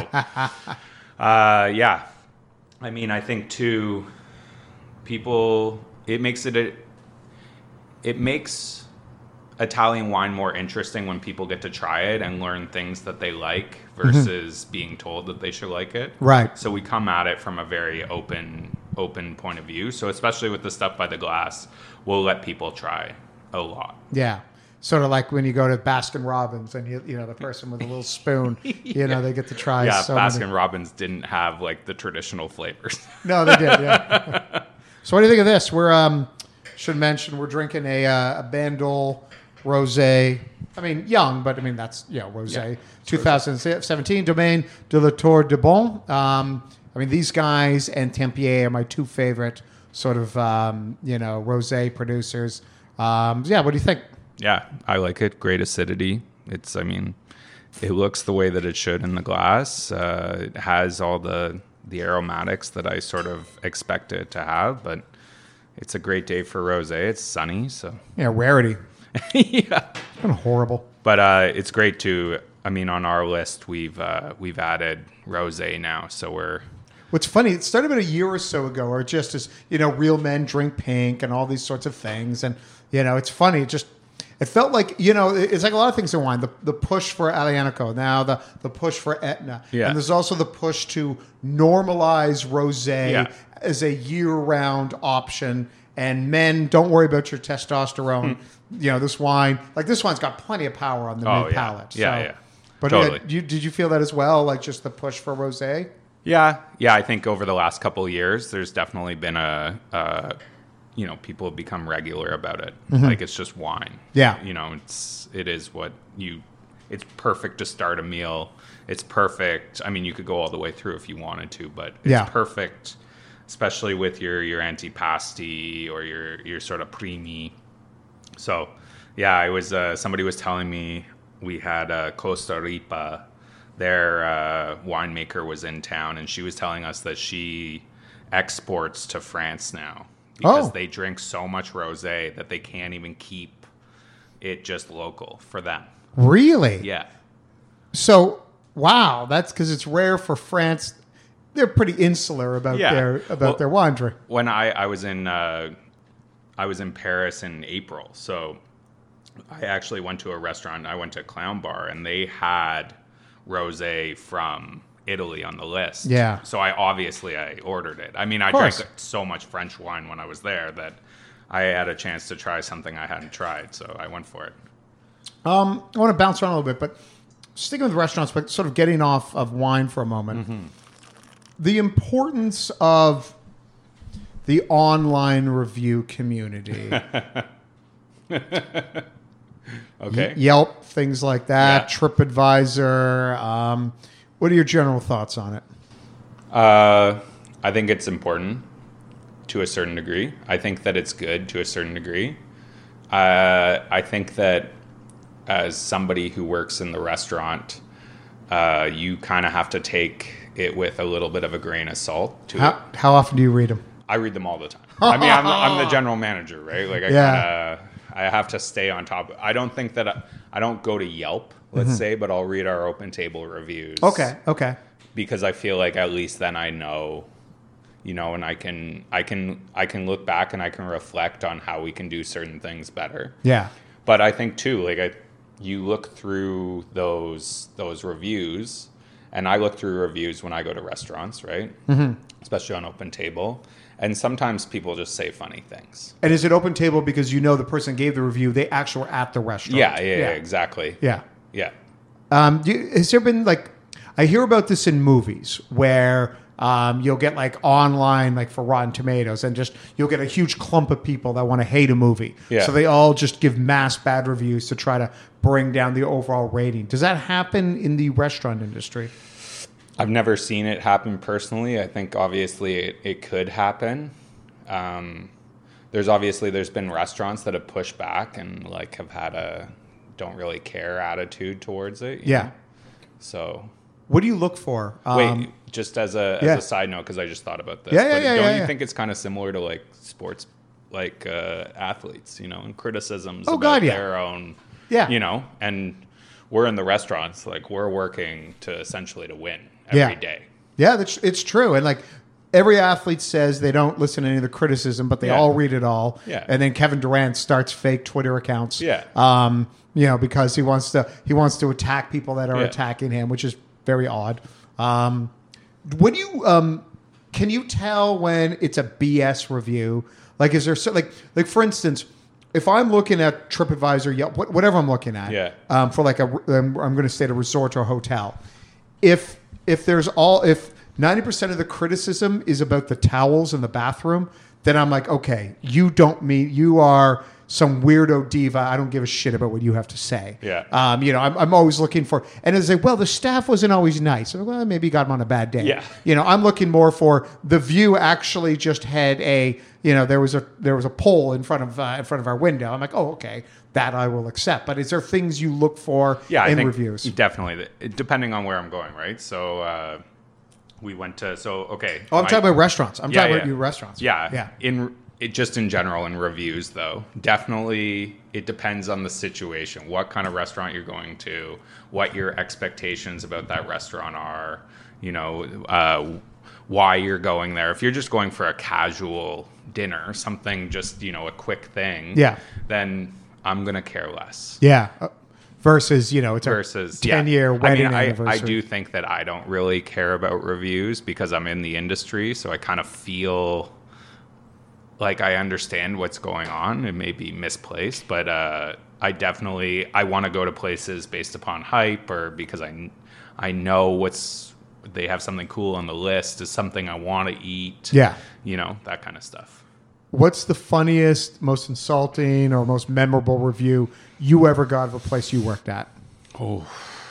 [SPEAKER 3] uh, yeah, I mean, I think too, people, it makes it, a, it makes Italian wine more interesting when people get to try it and learn things that they like versus being told that they should like it.
[SPEAKER 1] Right.
[SPEAKER 3] So we come at it from a very open, open point of view. So especially with the stuff by the glass, we'll let people try a lot.
[SPEAKER 1] Yeah. Sort of like when you go to Baskin Robbins and you you know the person with a little spoon, you know, they get to try.
[SPEAKER 3] Yeah,
[SPEAKER 1] so
[SPEAKER 3] Baskin
[SPEAKER 1] many.
[SPEAKER 3] Robbins didn't have like the traditional flavors.
[SPEAKER 1] No, they did. Yeah. So what do you think of this? We're um should mention we're drinking a uh, a Bandol Rosé. I mean, young, but I mean that's you know Rosé.
[SPEAKER 3] Yeah,
[SPEAKER 1] twenty seventeen Domaine de la Tour de Bon. Um, I mean these guys and Tempier are my two favorite sort of um, you know rosé producers. Um, yeah, what do you think?
[SPEAKER 3] Yeah, I like it. Great acidity. It's, I mean, it looks the way that it should in the glass. Uh, it has all the the aromatics that I sort of expect it to have, but it's a great day for rosé. It's sunny, so
[SPEAKER 1] Yeah, rarity.
[SPEAKER 3] yeah.
[SPEAKER 1] It's been horrible.
[SPEAKER 3] But uh, it's great to. I mean, on our list, we've uh, we've added rosé now, so we're.
[SPEAKER 1] What's funny, it started about a year or so ago, or just as, you know, real men drink pink and all these sorts of things. And, you know, it's funny. It just, it felt like, you know, it's like a lot of things in wine. The, the push for Aglianico, now the, the push for Etna.
[SPEAKER 3] Yeah.
[SPEAKER 1] And there's also the push to normalize rosé
[SPEAKER 3] Yeah.
[SPEAKER 1] as a year-round option. And men, don't worry about your testosterone. You know, this wine, like this wine's got plenty of power on the
[SPEAKER 3] Oh,
[SPEAKER 1] mid
[SPEAKER 3] yeah.
[SPEAKER 1] palate.
[SPEAKER 3] Yeah,
[SPEAKER 1] so,
[SPEAKER 3] yeah.
[SPEAKER 1] But
[SPEAKER 3] Totally.
[SPEAKER 1] uh, you, did you feel that as well? Like just the push for rosé?
[SPEAKER 3] Yeah, yeah. I think over the last couple of years, there's definitely been a, uh, you know, people have become regular about it. Like it's just wine.
[SPEAKER 1] Yeah.
[SPEAKER 3] You know, it's it is what you. it's perfect to start a meal. It's perfect. I mean, you could go all the way through if you wanted to, but it's
[SPEAKER 1] Yeah.
[SPEAKER 3] perfect, especially with your your antipasti or your your sort of primi. So, yeah, I was uh, somebody was telling me we had uh, Costa Rica. Their uh, winemaker was in town, and she was telling us that she exports to France now because
[SPEAKER 1] Oh.
[SPEAKER 3] they drink so much rosé that they can't even keep it just local for them.
[SPEAKER 1] Really?
[SPEAKER 3] Yeah.
[SPEAKER 1] So, wow, that's because it's rare for France. They're pretty insular about
[SPEAKER 3] Yeah.
[SPEAKER 1] their about
[SPEAKER 3] Well-
[SPEAKER 1] their wine drink.
[SPEAKER 3] When I, I was in uh, I was in Paris in April, so I actually went to a restaurant. I went to Clown Bar, and they had rosé from Italy on the list.
[SPEAKER 1] Yeah.
[SPEAKER 3] So I obviously I ordered it. I mean, I
[SPEAKER 1] course.
[SPEAKER 3] drank so much French wine when I was there that I had a chance to try something I hadn't tried, so I went for it.
[SPEAKER 1] Um, I want to bounce around a little bit, but sticking with restaurants, but sort of getting off of wine for a moment.
[SPEAKER 3] Mm-hmm.
[SPEAKER 1] The importance of the online review community,
[SPEAKER 3] Okay.
[SPEAKER 1] Yelp, things like that,
[SPEAKER 3] Yeah.
[SPEAKER 1] TripAdvisor. Um, what are your general thoughts on it?
[SPEAKER 3] Uh, I think it's important to a certain degree. I think that it's good to a certain degree. Uh, I think that as somebody who works in the restaurant, uh, you kind of have to take it with a little bit of a grain of salt. To it.
[SPEAKER 1] How, how often do you read them?
[SPEAKER 3] I read them all the time. I mean, I'm, I'm the general manager, right? Like I
[SPEAKER 1] Yeah.
[SPEAKER 3] kind of, I have to stay on top. I don't think that I, I don't go to Yelp, let's say, but I'll read our open table reviews.
[SPEAKER 1] Okay, okay.
[SPEAKER 3] Because I feel like at least then I know, you know, and I can, I can, I can look back and I can reflect on how we can do certain things better.
[SPEAKER 1] Yeah.
[SPEAKER 3] But I think too, like I, you look through those those reviews, and I look through reviews when I go to restaurants, right? Mm-hmm. Especially on Open Table, and sometimes people just say funny things.
[SPEAKER 1] And is it open table because you know the person gave the review, they actually were at the restaurant?
[SPEAKER 3] Yeah, yeah, yeah, exactly.
[SPEAKER 1] Yeah.
[SPEAKER 3] Yeah.
[SPEAKER 1] Um, do you, has there been like, I hear about this in movies where um, you'll get like online, like for Rotten Tomatoes, and just you'll get a huge clump of people that want to hate a movie.
[SPEAKER 3] Yeah.
[SPEAKER 1] So they all just give mass bad reviews to try to bring down the overall rating. Does that happen in the restaurant industry?
[SPEAKER 3] I've never seen it happen personally. I think obviously it, it could happen. Um, there's obviously there's been restaurants that have pushed back and like have had a don't really care attitude towards it. you
[SPEAKER 1] Yeah.
[SPEAKER 3] know? So
[SPEAKER 1] What do you look for?
[SPEAKER 3] wait,
[SPEAKER 1] Um,
[SPEAKER 3] just as a as
[SPEAKER 1] yeah.
[SPEAKER 3] a side note, because I just thought about this.
[SPEAKER 1] Yeah, yeah,
[SPEAKER 3] but
[SPEAKER 1] yeah,
[SPEAKER 3] Don't
[SPEAKER 1] yeah,
[SPEAKER 3] you
[SPEAKER 1] yeah.
[SPEAKER 3] think it's kind of similar to like sports, like uh, athletes, you know, and criticisms
[SPEAKER 1] Oh,
[SPEAKER 3] about
[SPEAKER 1] God, yeah.
[SPEAKER 3] their own,
[SPEAKER 1] Yeah.
[SPEAKER 3] you know, and we're in the restaurants, like we're working to essentially to win every day.
[SPEAKER 1] Yeah. Yeah, that's it's true. And like every athlete says they don't listen to any of the criticism, but they
[SPEAKER 3] Yeah.
[SPEAKER 1] all read it all.
[SPEAKER 3] Yeah.
[SPEAKER 1] And then Kevin Durant starts fake Twitter accounts.
[SPEAKER 3] Yeah.
[SPEAKER 1] Um, you know, because he wants to he wants to attack people that are
[SPEAKER 3] Yeah.
[SPEAKER 1] attacking him, which is very odd. Um, when you um, can you tell when it's a B S review? Like, is there so, like like for instance, if I'm looking at TripAdvisor, Yelp, wh- whatever I'm looking at,
[SPEAKER 3] Yeah.
[SPEAKER 1] um, for like a, um, I'm going to stay at a resort or a hotel. If if there's all if ninety percent of the criticism is about the towels in the bathroom, then I'm like, okay, you don't mean you are some weirdo diva. I don't give a shit about what you have to say.
[SPEAKER 3] Yeah.
[SPEAKER 1] Um, you know, I'm, I'm always looking for, and it's like, well, the staff wasn't always nice. I'm like, well, maybe you got them on a bad day.
[SPEAKER 3] Yeah.
[SPEAKER 1] You know, I'm looking more for the view actually just had a, you know, there was a there was a pole in front of uh, in front of our window. I'm like, oh, okay, that I will accept. But is there things you look for
[SPEAKER 3] Yeah, I
[SPEAKER 1] in
[SPEAKER 3] think
[SPEAKER 1] reviews?
[SPEAKER 3] definitely, It- depending on where I'm going, right? So uh, we went to so okay.
[SPEAKER 1] Oh, I'm
[SPEAKER 3] my-
[SPEAKER 1] talking about restaurants. I'm
[SPEAKER 3] Yeah,
[SPEAKER 1] talking
[SPEAKER 3] yeah.
[SPEAKER 1] about your restaurants.
[SPEAKER 3] Yeah,
[SPEAKER 1] Yeah.
[SPEAKER 3] In it just in general in reviews though, definitely it depends on the situation, what kind of restaurant you're going to, what your expectations about that restaurant are, you know, uh, why you're going there. If you're just going for a casual dinner, something just you know a quick thing,
[SPEAKER 1] Yeah.
[SPEAKER 3] then I'm gonna care less.
[SPEAKER 1] Yeah. Uh, versus, you know, it's
[SPEAKER 3] Versus
[SPEAKER 1] a ten-year
[SPEAKER 3] yeah.
[SPEAKER 1] wedding
[SPEAKER 3] I mean, I,
[SPEAKER 1] anniversary.
[SPEAKER 3] I do think that I don't really care about reviews because I'm in the industry, so I kind of feel like I understand what's going on. It may be misplaced, but uh, I definitely I want to go to places based upon hype or because I I know what's they have something cool on the list is something I want to eat.
[SPEAKER 1] Yeah.
[SPEAKER 3] You know, that kind of stuff.
[SPEAKER 1] What's the funniest, most insulting, or most memorable review you ever got of a place you worked at?
[SPEAKER 3] Oh,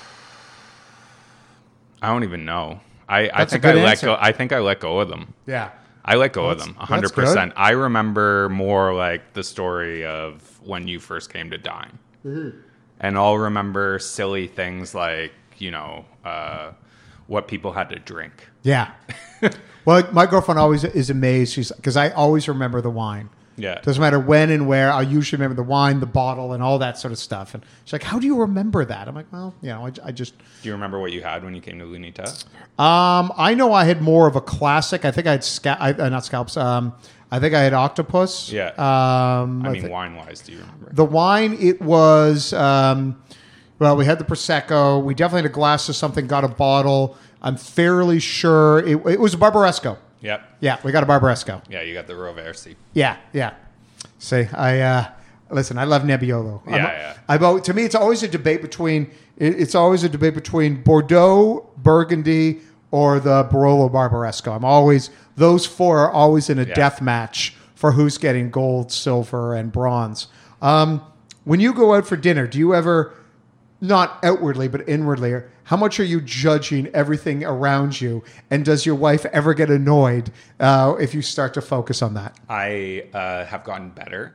[SPEAKER 3] I don't even know. I, I
[SPEAKER 1] That's a
[SPEAKER 3] think I
[SPEAKER 1] good
[SPEAKER 3] let
[SPEAKER 1] answer.
[SPEAKER 3] go. I think I let go of them.
[SPEAKER 1] Yeah.
[SPEAKER 3] I let go of
[SPEAKER 1] That's-
[SPEAKER 3] them one
[SPEAKER 1] that's
[SPEAKER 3] hundred
[SPEAKER 1] good.
[SPEAKER 3] percent. I remember more like the story of when you first came to Dine.
[SPEAKER 1] Mm-hmm.
[SPEAKER 3] And I'll remember silly things like, you know, uh, what people had to drink.
[SPEAKER 1] Yeah. Well, my girlfriend always is amazed. She's because I always remember the wine.
[SPEAKER 3] Yeah.
[SPEAKER 1] Doesn't matter when and where. I usually remember the wine, the bottle, and all that sort of stuff. And she's like, "How do you remember that?" I'm like, "Well, you know, I, I just."
[SPEAKER 3] Do you remember what you had when you came to Lunita?
[SPEAKER 1] Um, I know I had more of a classic. I think I had sca- I, uh, not scallops. Um, I think I had octopus.
[SPEAKER 3] Yeah.
[SPEAKER 1] Um,
[SPEAKER 3] I
[SPEAKER 1] I
[SPEAKER 3] mean,
[SPEAKER 1] thi-
[SPEAKER 3] wine-wise, do you remember?
[SPEAKER 1] the wine. It was. Um, well, we had the prosecco. We definitely had a glass of something. Got a bottle. I'm fairly sure it, it was a Barbaresco.
[SPEAKER 3] Yep.
[SPEAKER 1] Yeah, we got a Barbaresco.
[SPEAKER 3] Yeah, you got the Roversi.
[SPEAKER 1] Yeah, yeah. See, I uh, listen. I love Nebbiolo.
[SPEAKER 3] Yeah,
[SPEAKER 1] I'm,
[SPEAKER 3] yeah.
[SPEAKER 1] I'm, al- to me, it's always a debate between. It, it's always a debate between Bordeaux, Burgundy, or the Barolo Barbaresco. I'm always those four are always in a
[SPEAKER 3] Yeah.
[SPEAKER 1] death match for who's getting gold, silver, and bronze. Um, when you go out for dinner, do you ever, not outwardly but inwardly, how much are you judging everything around you? And does your wife ever get annoyed uh, if you start to focus on that?
[SPEAKER 3] I uh, have gotten better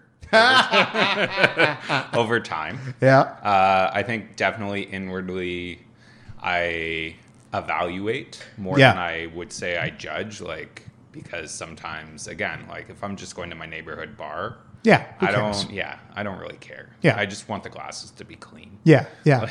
[SPEAKER 3] over time.
[SPEAKER 1] Yeah.
[SPEAKER 3] Uh, I think definitely inwardly, I evaluate more
[SPEAKER 1] Yeah.
[SPEAKER 3] than I would say I judge. Like because sometimes, again, like if I'm just going to my neighborhood bar,
[SPEAKER 1] Yeah. who
[SPEAKER 3] I
[SPEAKER 1] cares?
[SPEAKER 3] don't. Yeah, I don't really care.
[SPEAKER 1] Yeah.
[SPEAKER 3] I just want the glasses to be clean.
[SPEAKER 1] Yeah. Yeah.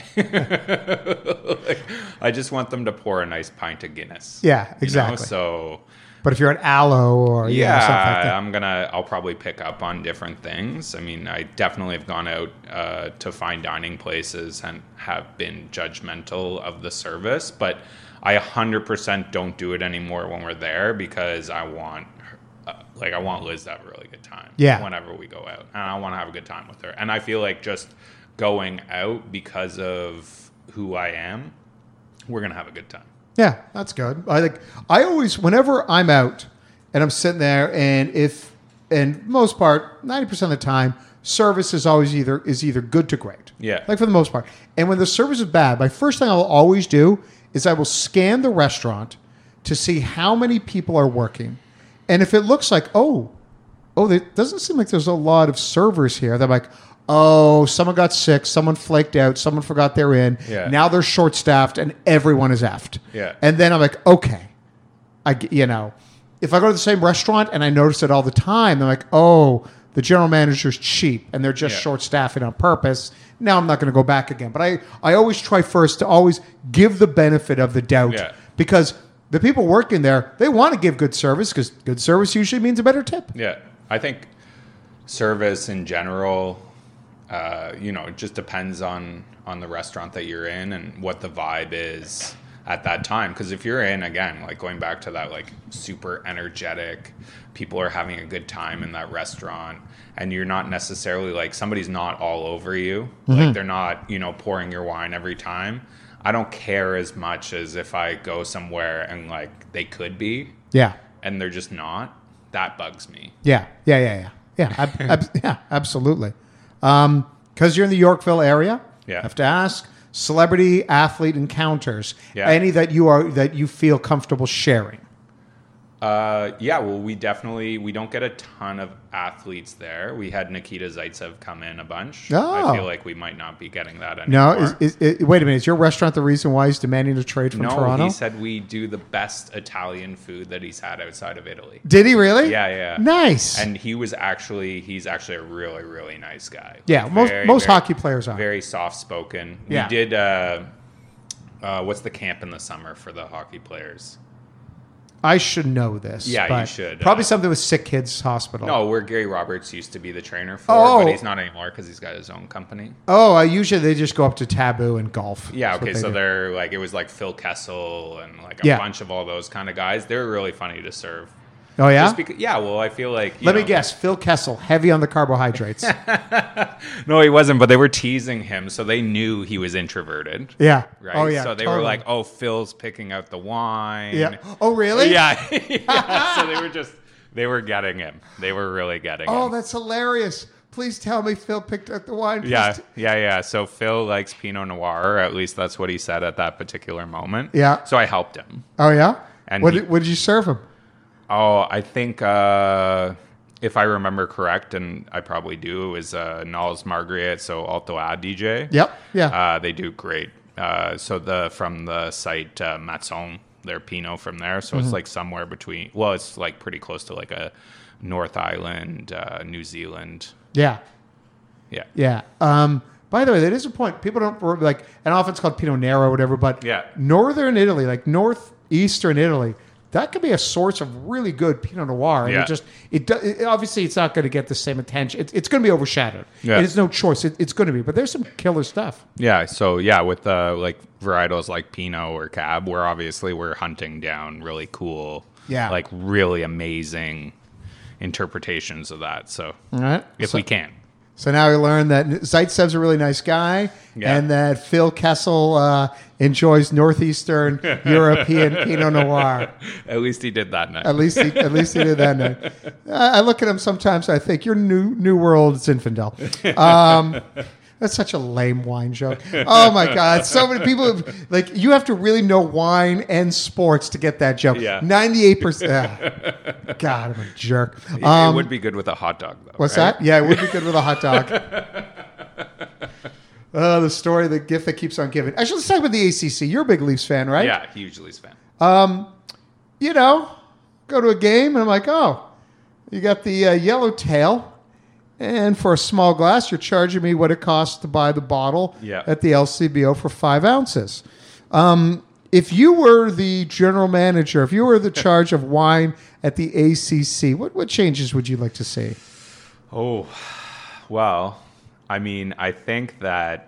[SPEAKER 3] Like, I just want them to pour a nice pint of Guinness.
[SPEAKER 1] Yeah,
[SPEAKER 3] you know?
[SPEAKER 1] exactly.
[SPEAKER 3] So
[SPEAKER 1] But if you're at Aloe or you know,
[SPEAKER 3] yeah,
[SPEAKER 1] something like that.
[SPEAKER 3] I'm gonna. I'll probably pick up on different things. I mean, I definitely have gone out uh, to fine dining places and have been judgmental of the service, but I one hundred percent don't do it anymore when we're there because I want, uh, like, I want Liz to have a really good time.
[SPEAKER 1] Yeah.
[SPEAKER 3] Whenever we go out, and I want to have a good time with her, and I feel like just going out because of who I am, we're gonna have a good time.
[SPEAKER 1] Yeah, that's good. I like. I always, whenever I'm out and I'm sitting there, and if, and most part, ninety percent of the time, service is always either is either good to great.
[SPEAKER 3] Yeah.
[SPEAKER 1] like for the most part. And when the service is bad, my first thing I'll always do is I will scan the restaurant to see how many people are working, and if it looks like oh, oh, it doesn't seem like there's a lot of servers here. They're like. Oh, someone got sick. Someone flaked out. Someone forgot they're in.
[SPEAKER 3] Yeah.
[SPEAKER 1] Now they're short staffed and everyone is effed.
[SPEAKER 3] Yeah.
[SPEAKER 1] And then I'm like, okay, I g- you know, if I go to the same restaurant and I notice it all the time, I'm like, oh, the general manager's cheap and they're just
[SPEAKER 3] Yeah.
[SPEAKER 1] short staffing on purpose. Now I'm not going to go back again. But I, I always try first to always give the benefit of the doubt
[SPEAKER 3] Yeah.
[SPEAKER 1] because the people working there, they want to give good service because good service usually means a better tip.
[SPEAKER 3] Yeah, I think service in general, uh, you know, it just depends on on the restaurant that you're in and what the vibe is at that time. Because if you're in, again, like going back to that, like super energetic, people are having a good time in that restaurant, and you're not necessarily like somebody's not all over you, like they're not, you know, pouring your wine every time. I don't care as much as if I go somewhere and like they could be
[SPEAKER 1] Yeah.
[SPEAKER 3] and they're just not. That bugs me.
[SPEAKER 1] Yeah, yeah, yeah, yeah, yeah, ab- ab- yeah, absolutely. Um, because you're in the Yorkville area,
[SPEAKER 3] Yeah.
[SPEAKER 1] I have to ask celebrity athlete encounters.
[SPEAKER 3] Yeah.
[SPEAKER 1] Any that you are that you feel comfortable sharing.
[SPEAKER 3] Uh, yeah, well, we definitely we don't get a ton of athletes there. We had Nikita Zaitsev come in a bunch.
[SPEAKER 1] Oh.
[SPEAKER 3] I feel like we might not be getting that
[SPEAKER 1] No,
[SPEAKER 3] anymore.
[SPEAKER 1] is, is, is wait a minute. Is your restaurant the reason why he's demanding a trade from
[SPEAKER 3] no,
[SPEAKER 1] Toronto?
[SPEAKER 3] he said we do the best Italian food that he's had outside of Italy.
[SPEAKER 1] Did he really?
[SPEAKER 3] Yeah, yeah.
[SPEAKER 1] Nice.
[SPEAKER 3] And he was actually he's actually a really really nice guy.
[SPEAKER 1] Yeah, most- most hockey players are.
[SPEAKER 3] very soft spoken.
[SPEAKER 1] Yeah.
[SPEAKER 3] We did. Uh, uh, what's the camp in the summer for the hockey players?
[SPEAKER 1] I should know this.
[SPEAKER 3] Yeah, you
[SPEAKER 1] but
[SPEAKER 3] should,
[SPEAKER 1] Probably
[SPEAKER 3] uh,
[SPEAKER 1] something with Sick Kids Hospital.
[SPEAKER 3] No, where Gary Roberts used to be the trainer for,
[SPEAKER 1] Oh.
[SPEAKER 3] but he's not anymore because he's got his own company.
[SPEAKER 1] Oh, I usually they just go up to Taboo and golf.
[SPEAKER 3] Yeah,
[SPEAKER 1] That's what
[SPEAKER 3] okay,
[SPEAKER 1] they
[SPEAKER 3] so
[SPEAKER 1] do.
[SPEAKER 3] they're like, it was like Phil Kessel and like a
[SPEAKER 1] Yeah.
[SPEAKER 3] bunch of all those kind of guys. They're really funny to serve.
[SPEAKER 1] Oh yeah.
[SPEAKER 3] Just because, yeah, well, I feel like. you
[SPEAKER 1] Let me
[SPEAKER 3] know-
[SPEAKER 1] guess. Phil Kessel, heavy on the carbohydrates.
[SPEAKER 3] No, he wasn't, but they were teasing him, so they knew he was introverted.
[SPEAKER 1] Yeah.
[SPEAKER 3] Right?
[SPEAKER 1] Oh yeah.
[SPEAKER 3] So they
[SPEAKER 1] totally.
[SPEAKER 3] were like, oh, Phil's picking out the wine.
[SPEAKER 1] Yeah. Oh really?
[SPEAKER 3] Yeah. Yeah. So they were just, they were getting him. They were really getting
[SPEAKER 1] Oh,
[SPEAKER 3] him.
[SPEAKER 1] that's hilarious. please tell me Phil picked up the wine. Please
[SPEAKER 3] Yeah,
[SPEAKER 1] t-
[SPEAKER 3] yeah, yeah. So Phil likes Pinot Noir. At least that's what he said at that particular moment.
[SPEAKER 1] Yeah.
[SPEAKER 3] So I helped him.
[SPEAKER 1] Oh, yeah?
[SPEAKER 3] And
[SPEAKER 1] what,
[SPEAKER 3] he-
[SPEAKER 1] did, what did you serve him?
[SPEAKER 3] Oh, I think uh, if I remember correct, and I probably do, it was uh, Nolles Margriet, so Alto Adige.
[SPEAKER 1] Yep, yeah.
[SPEAKER 3] Uh, they do great. Uh, so the from the site uh, Matson, their Pinot from there. So
[SPEAKER 1] Mm-hmm.
[SPEAKER 3] it's like somewhere between. Well, it's like pretty close to like a North Island, uh, New Zealand.
[SPEAKER 1] Yeah.
[SPEAKER 3] Yeah.
[SPEAKER 1] Yeah. Um, by the way, that is a point. People don't like, and often it's called Pinot Nero or whatever, but
[SPEAKER 3] Yeah.
[SPEAKER 1] northern Italy, like northeastern Italy, that could be a source of really good Pinot Noir. And
[SPEAKER 3] Yeah.
[SPEAKER 1] it just, it, do- it obviously it's not going to get the same attention. It's, it's going to be overshadowed.
[SPEAKER 3] Yeah.
[SPEAKER 1] And it's no choice. It, it's going to be, but there's some killer stuff.
[SPEAKER 3] Yeah, so yeah, with uh, like varietals like Pinot or Cab, where obviously we're hunting down really cool,
[SPEAKER 1] Yeah.
[SPEAKER 3] like really amazing interpretations of that. So
[SPEAKER 1] All right.
[SPEAKER 3] if
[SPEAKER 1] so,
[SPEAKER 3] we can,
[SPEAKER 1] so now we learned that Zaitsev's a really nice guy,
[SPEAKER 3] Yeah.
[SPEAKER 1] and that Phil Kessel uh, enjoys northeastern European Pinot Noir.
[SPEAKER 3] at least he did that night.
[SPEAKER 1] At least, he, at least he did that night. I I look at him sometimes. I think you're new, new world Zinfandel. Um, that's such a lame wine joke. Oh my god! So many people have, like you have to really know wine and sports to get that joke.
[SPEAKER 3] Yeah.
[SPEAKER 1] Ninety-eight percent. God, I'm a jerk.
[SPEAKER 3] It-
[SPEAKER 1] Um,
[SPEAKER 3] it would be good with a hot dog, though.
[SPEAKER 1] what's
[SPEAKER 3] right?
[SPEAKER 1] that? Yeah, it would be good with a hot dog. Oh, the story, the gift that keeps on giving. Actually, let's talk about the A C C. You're a big Leafs fan, right?
[SPEAKER 3] Yeah, huge Leafs fan.
[SPEAKER 1] You know, go to a game and I'm like, oh, you got the uh, yellow tail, and for a small glass, you're charging me what it costs to buy the bottle
[SPEAKER 3] Yeah.
[SPEAKER 1] at the L C B O for five ounces. Um, if you were the general manager, if you were the charge of wine at the A C C, what, what changes would you like to see?
[SPEAKER 3] Oh, well, I mean, I think that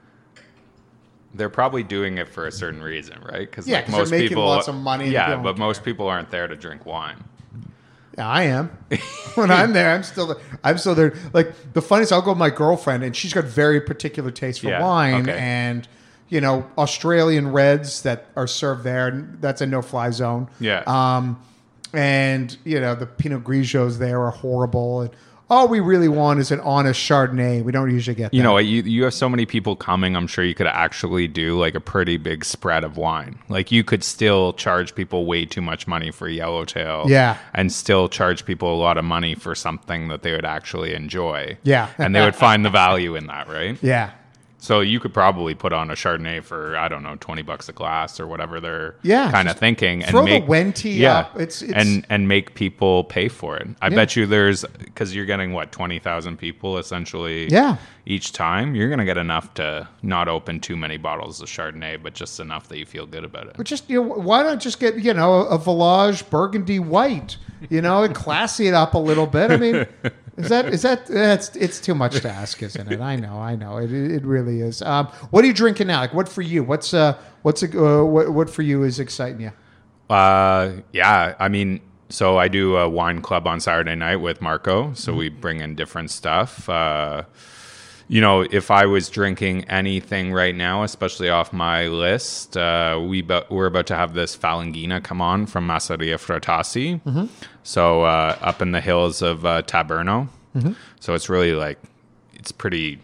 [SPEAKER 3] they're probably doing it for a certain reason, right? Because
[SPEAKER 1] Yeah,
[SPEAKER 3] like
[SPEAKER 1] 'cause they're
[SPEAKER 3] most
[SPEAKER 1] making
[SPEAKER 3] people,
[SPEAKER 1] lots of money and
[SPEAKER 3] Yeah,
[SPEAKER 1] don't
[SPEAKER 3] but most
[SPEAKER 1] care.
[SPEAKER 3] people aren't there to drink wine.
[SPEAKER 1] Yeah, I am. When I'm there, I'm still there. I'm still there. Like the funniest, I'll go with my girlfriend, and she's got very particular taste for
[SPEAKER 3] Yeah,
[SPEAKER 1] wine,
[SPEAKER 3] okay.
[SPEAKER 1] and you know Australian reds that are served there. And that's a no-fly zone.
[SPEAKER 3] Yeah.
[SPEAKER 1] Um, and you know the Pinot Grigios there are horrible. And all we really want is an honest Chardonnay. We don't usually get that.
[SPEAKER 3] You know, you you have so many people coming. I'm sure you could actually do like a pretty big spread of wine. Like you could still charge people way too much money for yellowtail,
[SPEAKER 1] Yeah.
[SPEAKER 3] and still charge people a lot of money for something that they would actually enjoy.
[SPEAKER 1] Yeah.
[SPEAKER 3] and they would find the value in that, right?
[SPEAKER 1] Yeah.
[SPEAKER 3] So you could probably put on a Chardonnay for I don't know twenty bucks a glass or whatever they're
[SPEAKER 1] Yeah,
[SPEAKER 3] kind of
[SPEAKER 1] just
[SPEAKER 3] thinking, and
[SPEAKER 1] throw the
[SPEAKER 3] make
[SPEAKER 1] Wenti
[SPEAKER 3] yeah,
[SPEAKER 1] up. It's- it's-
[SPEAKER 3] and and make people pay for it. I
[SPEAKER 1] Yeah.
[SPEAKER 3] bet you there's because you're getting what twenty thousand people essentially
[SPEAKER 1] Yeah.
[SPEAKER 3] each time. You're gonna get enough to not open too many bottles of Chardonnay, but just enough that you feel good about it.
[SPEAKER 1] But just you know, why not just get you know a Village Burgundy White, you know, and classy it up a little bit. I mean, is that is that that's it's too much to ask, isn't it? I know, I know, it it really is. Um, what are you drinking now? Like, what for you? What's uh what's a, uh, what what for you is exciting you?
[SPEAKER 3] Uh, yeah, I mean, so I do a wine club on Saturday night with Marco. So
[SPEAKER 1] Mm-hmm.
[SPEAKER 3] we bring in different stuff. Uh, you know, if I was drinking anything right now, especially off my list, uh, we be- we're about to have this Falangina come on from Masseria Fratasi.
[SPEAKER 1] Mm-hmm.
[SPEAKER 3] So uh, up in the hills of uh, Taberno.
[SPEAKER 1] Mm-hmm.
[SPEAKER 3] So it's really like, it's pretty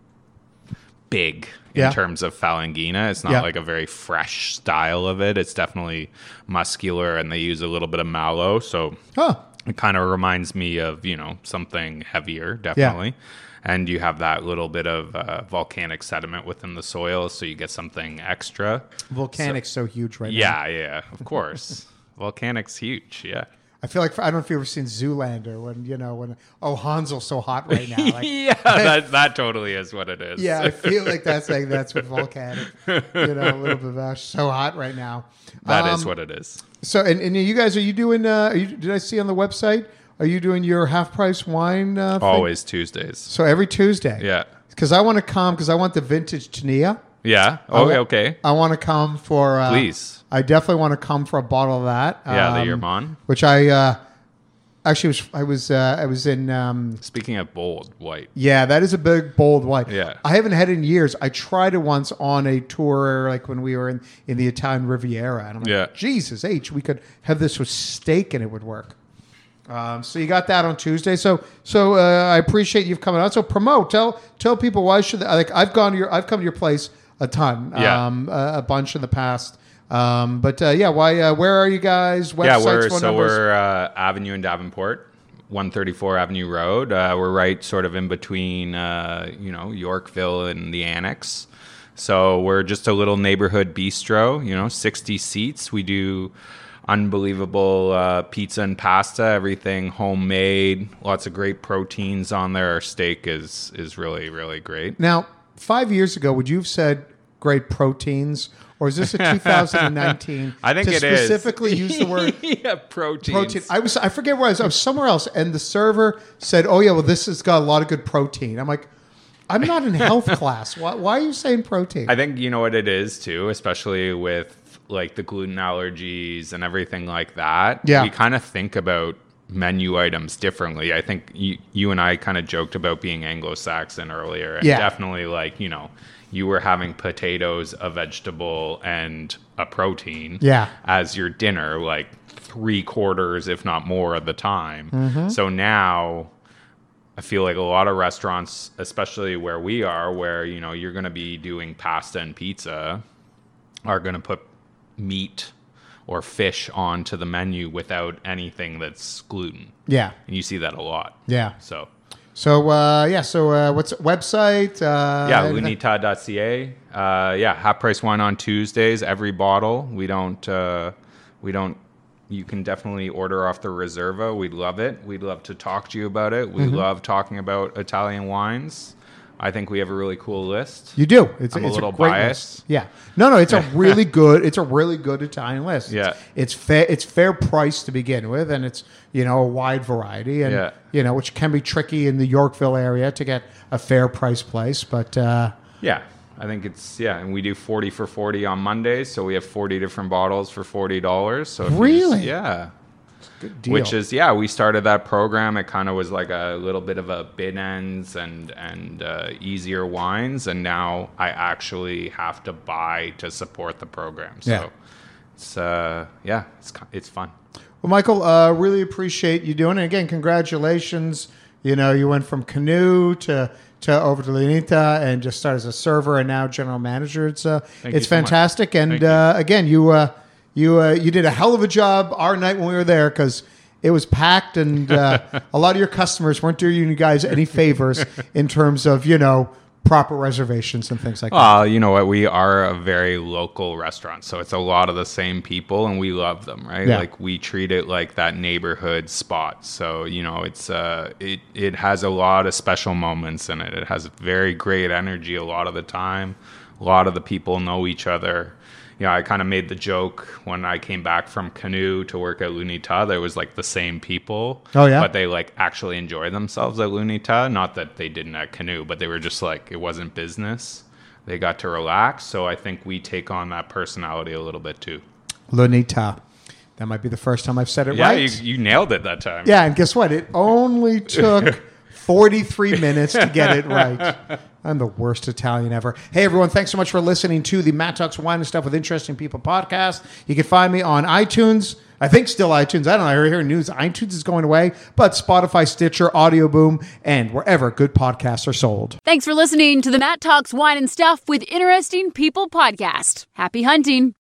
[SPEAKER 3] big in
[SPEAKER 1] Yeah.
[SPEAKER 3] terms of Falangina. It's not
[SPEAKER 1] Yeah.
[SPEAKER 3] like a very fresh style of it. It's definitely muscular, and they use a little bit of mallow. So
[SPEAKER 1] Huh.
[SPEAKER 3] it kind of reminds me of, you know, something heavier, definitely. And you have that little bit of uh, volcanic sediment within the soil, so you get something extra.
[SPEAKER 1] Volcanic's so, huge right now.
[SPEAKER 3] Yeah, yeah, of course. Volcanic's huge, yeah.
[SPEAKER 1] I feel like I don't know if you've ever seen Zoolander when you know when oh Hansel's so hot right now. Like,
[SPEAKER 3] yeah, that, that totally is what it is.
[SPEAKER 1] yeah, I feel like that's like that's what volcanic. You know, a little bit of uh, so hot right now.
[SPEAKER 3] That is
[SPEAKER 1] Um,
[SPEAKER 3] what it is.
[SPEAKER 1] So, and, and you guys, are you doing? Uh, are you, did I see on the website? Are you doing your half price wine? Uh, thing?
[SPEAKER 3] Always Tuesdays.
[SPEAKER 1] So every Tuesday.
[SPEAKER 3] Yeah.
[SPEAKER 1] Because I want to come because I want the vintage Tania.
[SPEAKER 3] Yeah. Oh,
[SPEAKER 1] wa-
[SPEAKER 3] okay.
[SPEAKER 1] I want to come for. Uh,
[SPEAKER 3] Please.
[SPEAKER 1] I definitely want to come for a bottle of that.
[SPEAKER 3] Yeah, the
[SPEAKER 1] um,
[SPEAKER 3] Yermon.
[SPEAKER 1] Which I uh, actually was. I was. Uh, I was in. Um,
[SPEAKER 3] Speaking of bold white.
[SPEAKER 1] yeah, that is a big bold white.
[SPEAKER 3] Yeah.
[SPEAKER 1] I haven't had it in years. I tried it once on a tour, like when we were in, in the Italian Riviera, and I'm like,
[SPEAKER 3] Yeah.
[SPEAKER 1] Jesus H, we could have this with steak and it would work. Um, so you got that on Tuesday. So so uh, I appreciate you've coming out. So promote. Tell tell people why should they, like I've gone to your I've come to your place a ton,
[SPEAKER 3] Yeah.
[SPEAKER 1] um, a, a bunch in the past. Um, but uh, yeah, why? Uh, where are you guys? Websites,
[SPEAKER 3] Yeah, we're
[SPEAKER 1] phone
[SPEAKER 3] so
[SPEAKER 1] numbers?
[SPEAKER 3] we're uh, Avenue in Davenport, one thirty-four Avenue Road. Uh, we're right sort of in between, uh, you know, Yorkville and the Annex. So we're just a little neighborhood bistro. You know, sixty seats. We do unbelievable uh, pizza and pasta, everything homemade. Lots of great proteins on there. Our steak is is really really great.
[SPEAKER 1] Now, five years ago, would you have said great proteins? Or is this a two thousand nineteen?
[SPEAKER 3] I think
[SPEAKER 1] to
[SPEAKER 3] it is.
[SPEAKER 1] specifically use the word
[SPEAKER 3] yeah, proteins.
[SPEAKER 1] protein. I was I forget where I was. I was somewhere else, and the server said, "Oh yeah, well this has got a lot of good protein." I'm like, I'm not in health class. Why, why are you saying protein?
[SPEAKER 3] I think you know what it is too, especially with like the gluten allergies and everything like that.
[SPEAKER 1] Yeah.
[SPEAKER 3] We kind of think about menu items differently. I think you, you and I kind of joked about being Anglo-Saxon earlier. And
[SPEAKER 1] Yeah.
[SPEAKER 3] definitely like, you know, you were having potatoes, a vegetable, and a protein
[SPEAKER 1] Yeah.
[SPEAKER 3] as your dinner, like three quarters, if not more of the time.
[SPEAKER 1] Mm-hmm.
[SPEAKER 3] So now I feel like a lot of restaurants, especially where we are, where, you know, you're going to be doing pasta and pizza, are going to put meat or fish onto the menu without anything that's gluten.
[SPEAKER 1] Yeah.
[SPEAKER 3] And you see that a lot.
[SPEAKER 1] Yeah.
[SPEAKER 3] So,
[SPEAKER 1] So uh, yeah. So uh, what's website? Uh,
[SPEAKER 3] yeah,
[SPEAKER 1] anything?
[SPEAKER 3] lunita dot c a. Uh, yeah, half price wine on Tuesdays, every bottle. We don't, uh, we don't, you can definitely order off the Reserva. We'd love it. We'd love to talk to you about it. We
[SPEAKER 1] Mm-hmm.
[SPEAKER 3] love talking about Italian wines. I think we have a really cool list.
[SPEAKER 1] You do. It's,
[SPEAKER 3] I'm
[SPEAKER 1] it's
[SPEAKER 3] a little
[SPEAKER 1] great
[SPEAKER 3] biased.
[SPEAKER 1] list. Yeah. No, no. It's a really good. It's a really good Italian list.
[SPEAKER 3] Yeah.
[SPEAKER 1] It's, it's fair. It's fair price to begin with, and it's you know a wide variety, and
[SPEAKER 3] Yeah.
[SPEAKER 1] you know which can be tricky in the Yorkville area to get a fair price place. But uh,
[SPEAKER 3] Yeah, I think it's, yeah, and we do forty for forty on Mondays, so we have forty different bottles for forty dollars. So if you
[SPEAKER 1] Really?
[SPEAKER 3] just- yeah.
[SPEAKER 1] good deal.
[SPEAKER 3] Which is, yeah, we started that program. It kind of was like a little bit of a bin ends and and uh, easier wines, and now I actually have to buy to support the program. So
[SPEAKER 1] Yeah.
[SPEAKER 3] it's uh, yeah, it's it's fun.
[SPEAKER 1] Well, Michael, uh, really appreciate you doing it. Again, congratulations. You know, you went from canoe to to over to Lunita and just started as a server and now general manager. It's uh,
[SPEAKER 3] Thank
[SPEAKER 1] it's
[SPEAKER 3] you so much.
[SPEAKER 1] fantastic. And
[SPEAKER 3] Thank you.
[SPEAKER 1] uh, again, you uh, you uh, you did a hell of a job our night when we were there because it was packed, and uh, a lot of your customers weren't doing you guys any favors in terms of you know proper reservations and things like that.
[SPEAKER 3] Well, you know what? We are a very local restaurant, so it's a lot of the same people, and we love them, right?
[SPEAKER 1] Yeah.
[SPEAKER 3] Like we treat it like that neighborhood spot. So you know, it's uh, it it has a lot of special moments in it. It has very great energy a lot of the time. A lot of the people know each other. You know, I kind of made the joke when I came back from Canoe to work at Lunita. There was like the same people.
[SPEAKER 1] Oh, yeah?
[SPEAKER 3] But they like actually enjoy themselves at Lunita. Not that they didn't at Canoe, but they were just like, it wasn't business. They got to relax. So I think we take on that personality a little bit too.
[SPEAKER 1] Lunita. That might be the first time I've said it
[SPEAKER 3] Yeah,
[SPEAKER 1] right.
[SPEAKER 3] you, you nailed it that time.
[SPEAKER 1] Yeah, and guess what? It only took forty-three minutes to get it right. I'm the worst Italian ever. Hey, everyone, thanks so much for listening to the Matt Talks Wine and Stuff with Interesting People podcast. You can find me on iTunes. I think still iTunes. I don't know. I hear news. iTunes is going away, but Spotify, Stitcher, Audio Boom, and wherever good podcasts are sold.
[SPEAKER 2] Thanks for listening to the Matt Talks Wine and Stuff with Interesting People podcast. Happy hunting.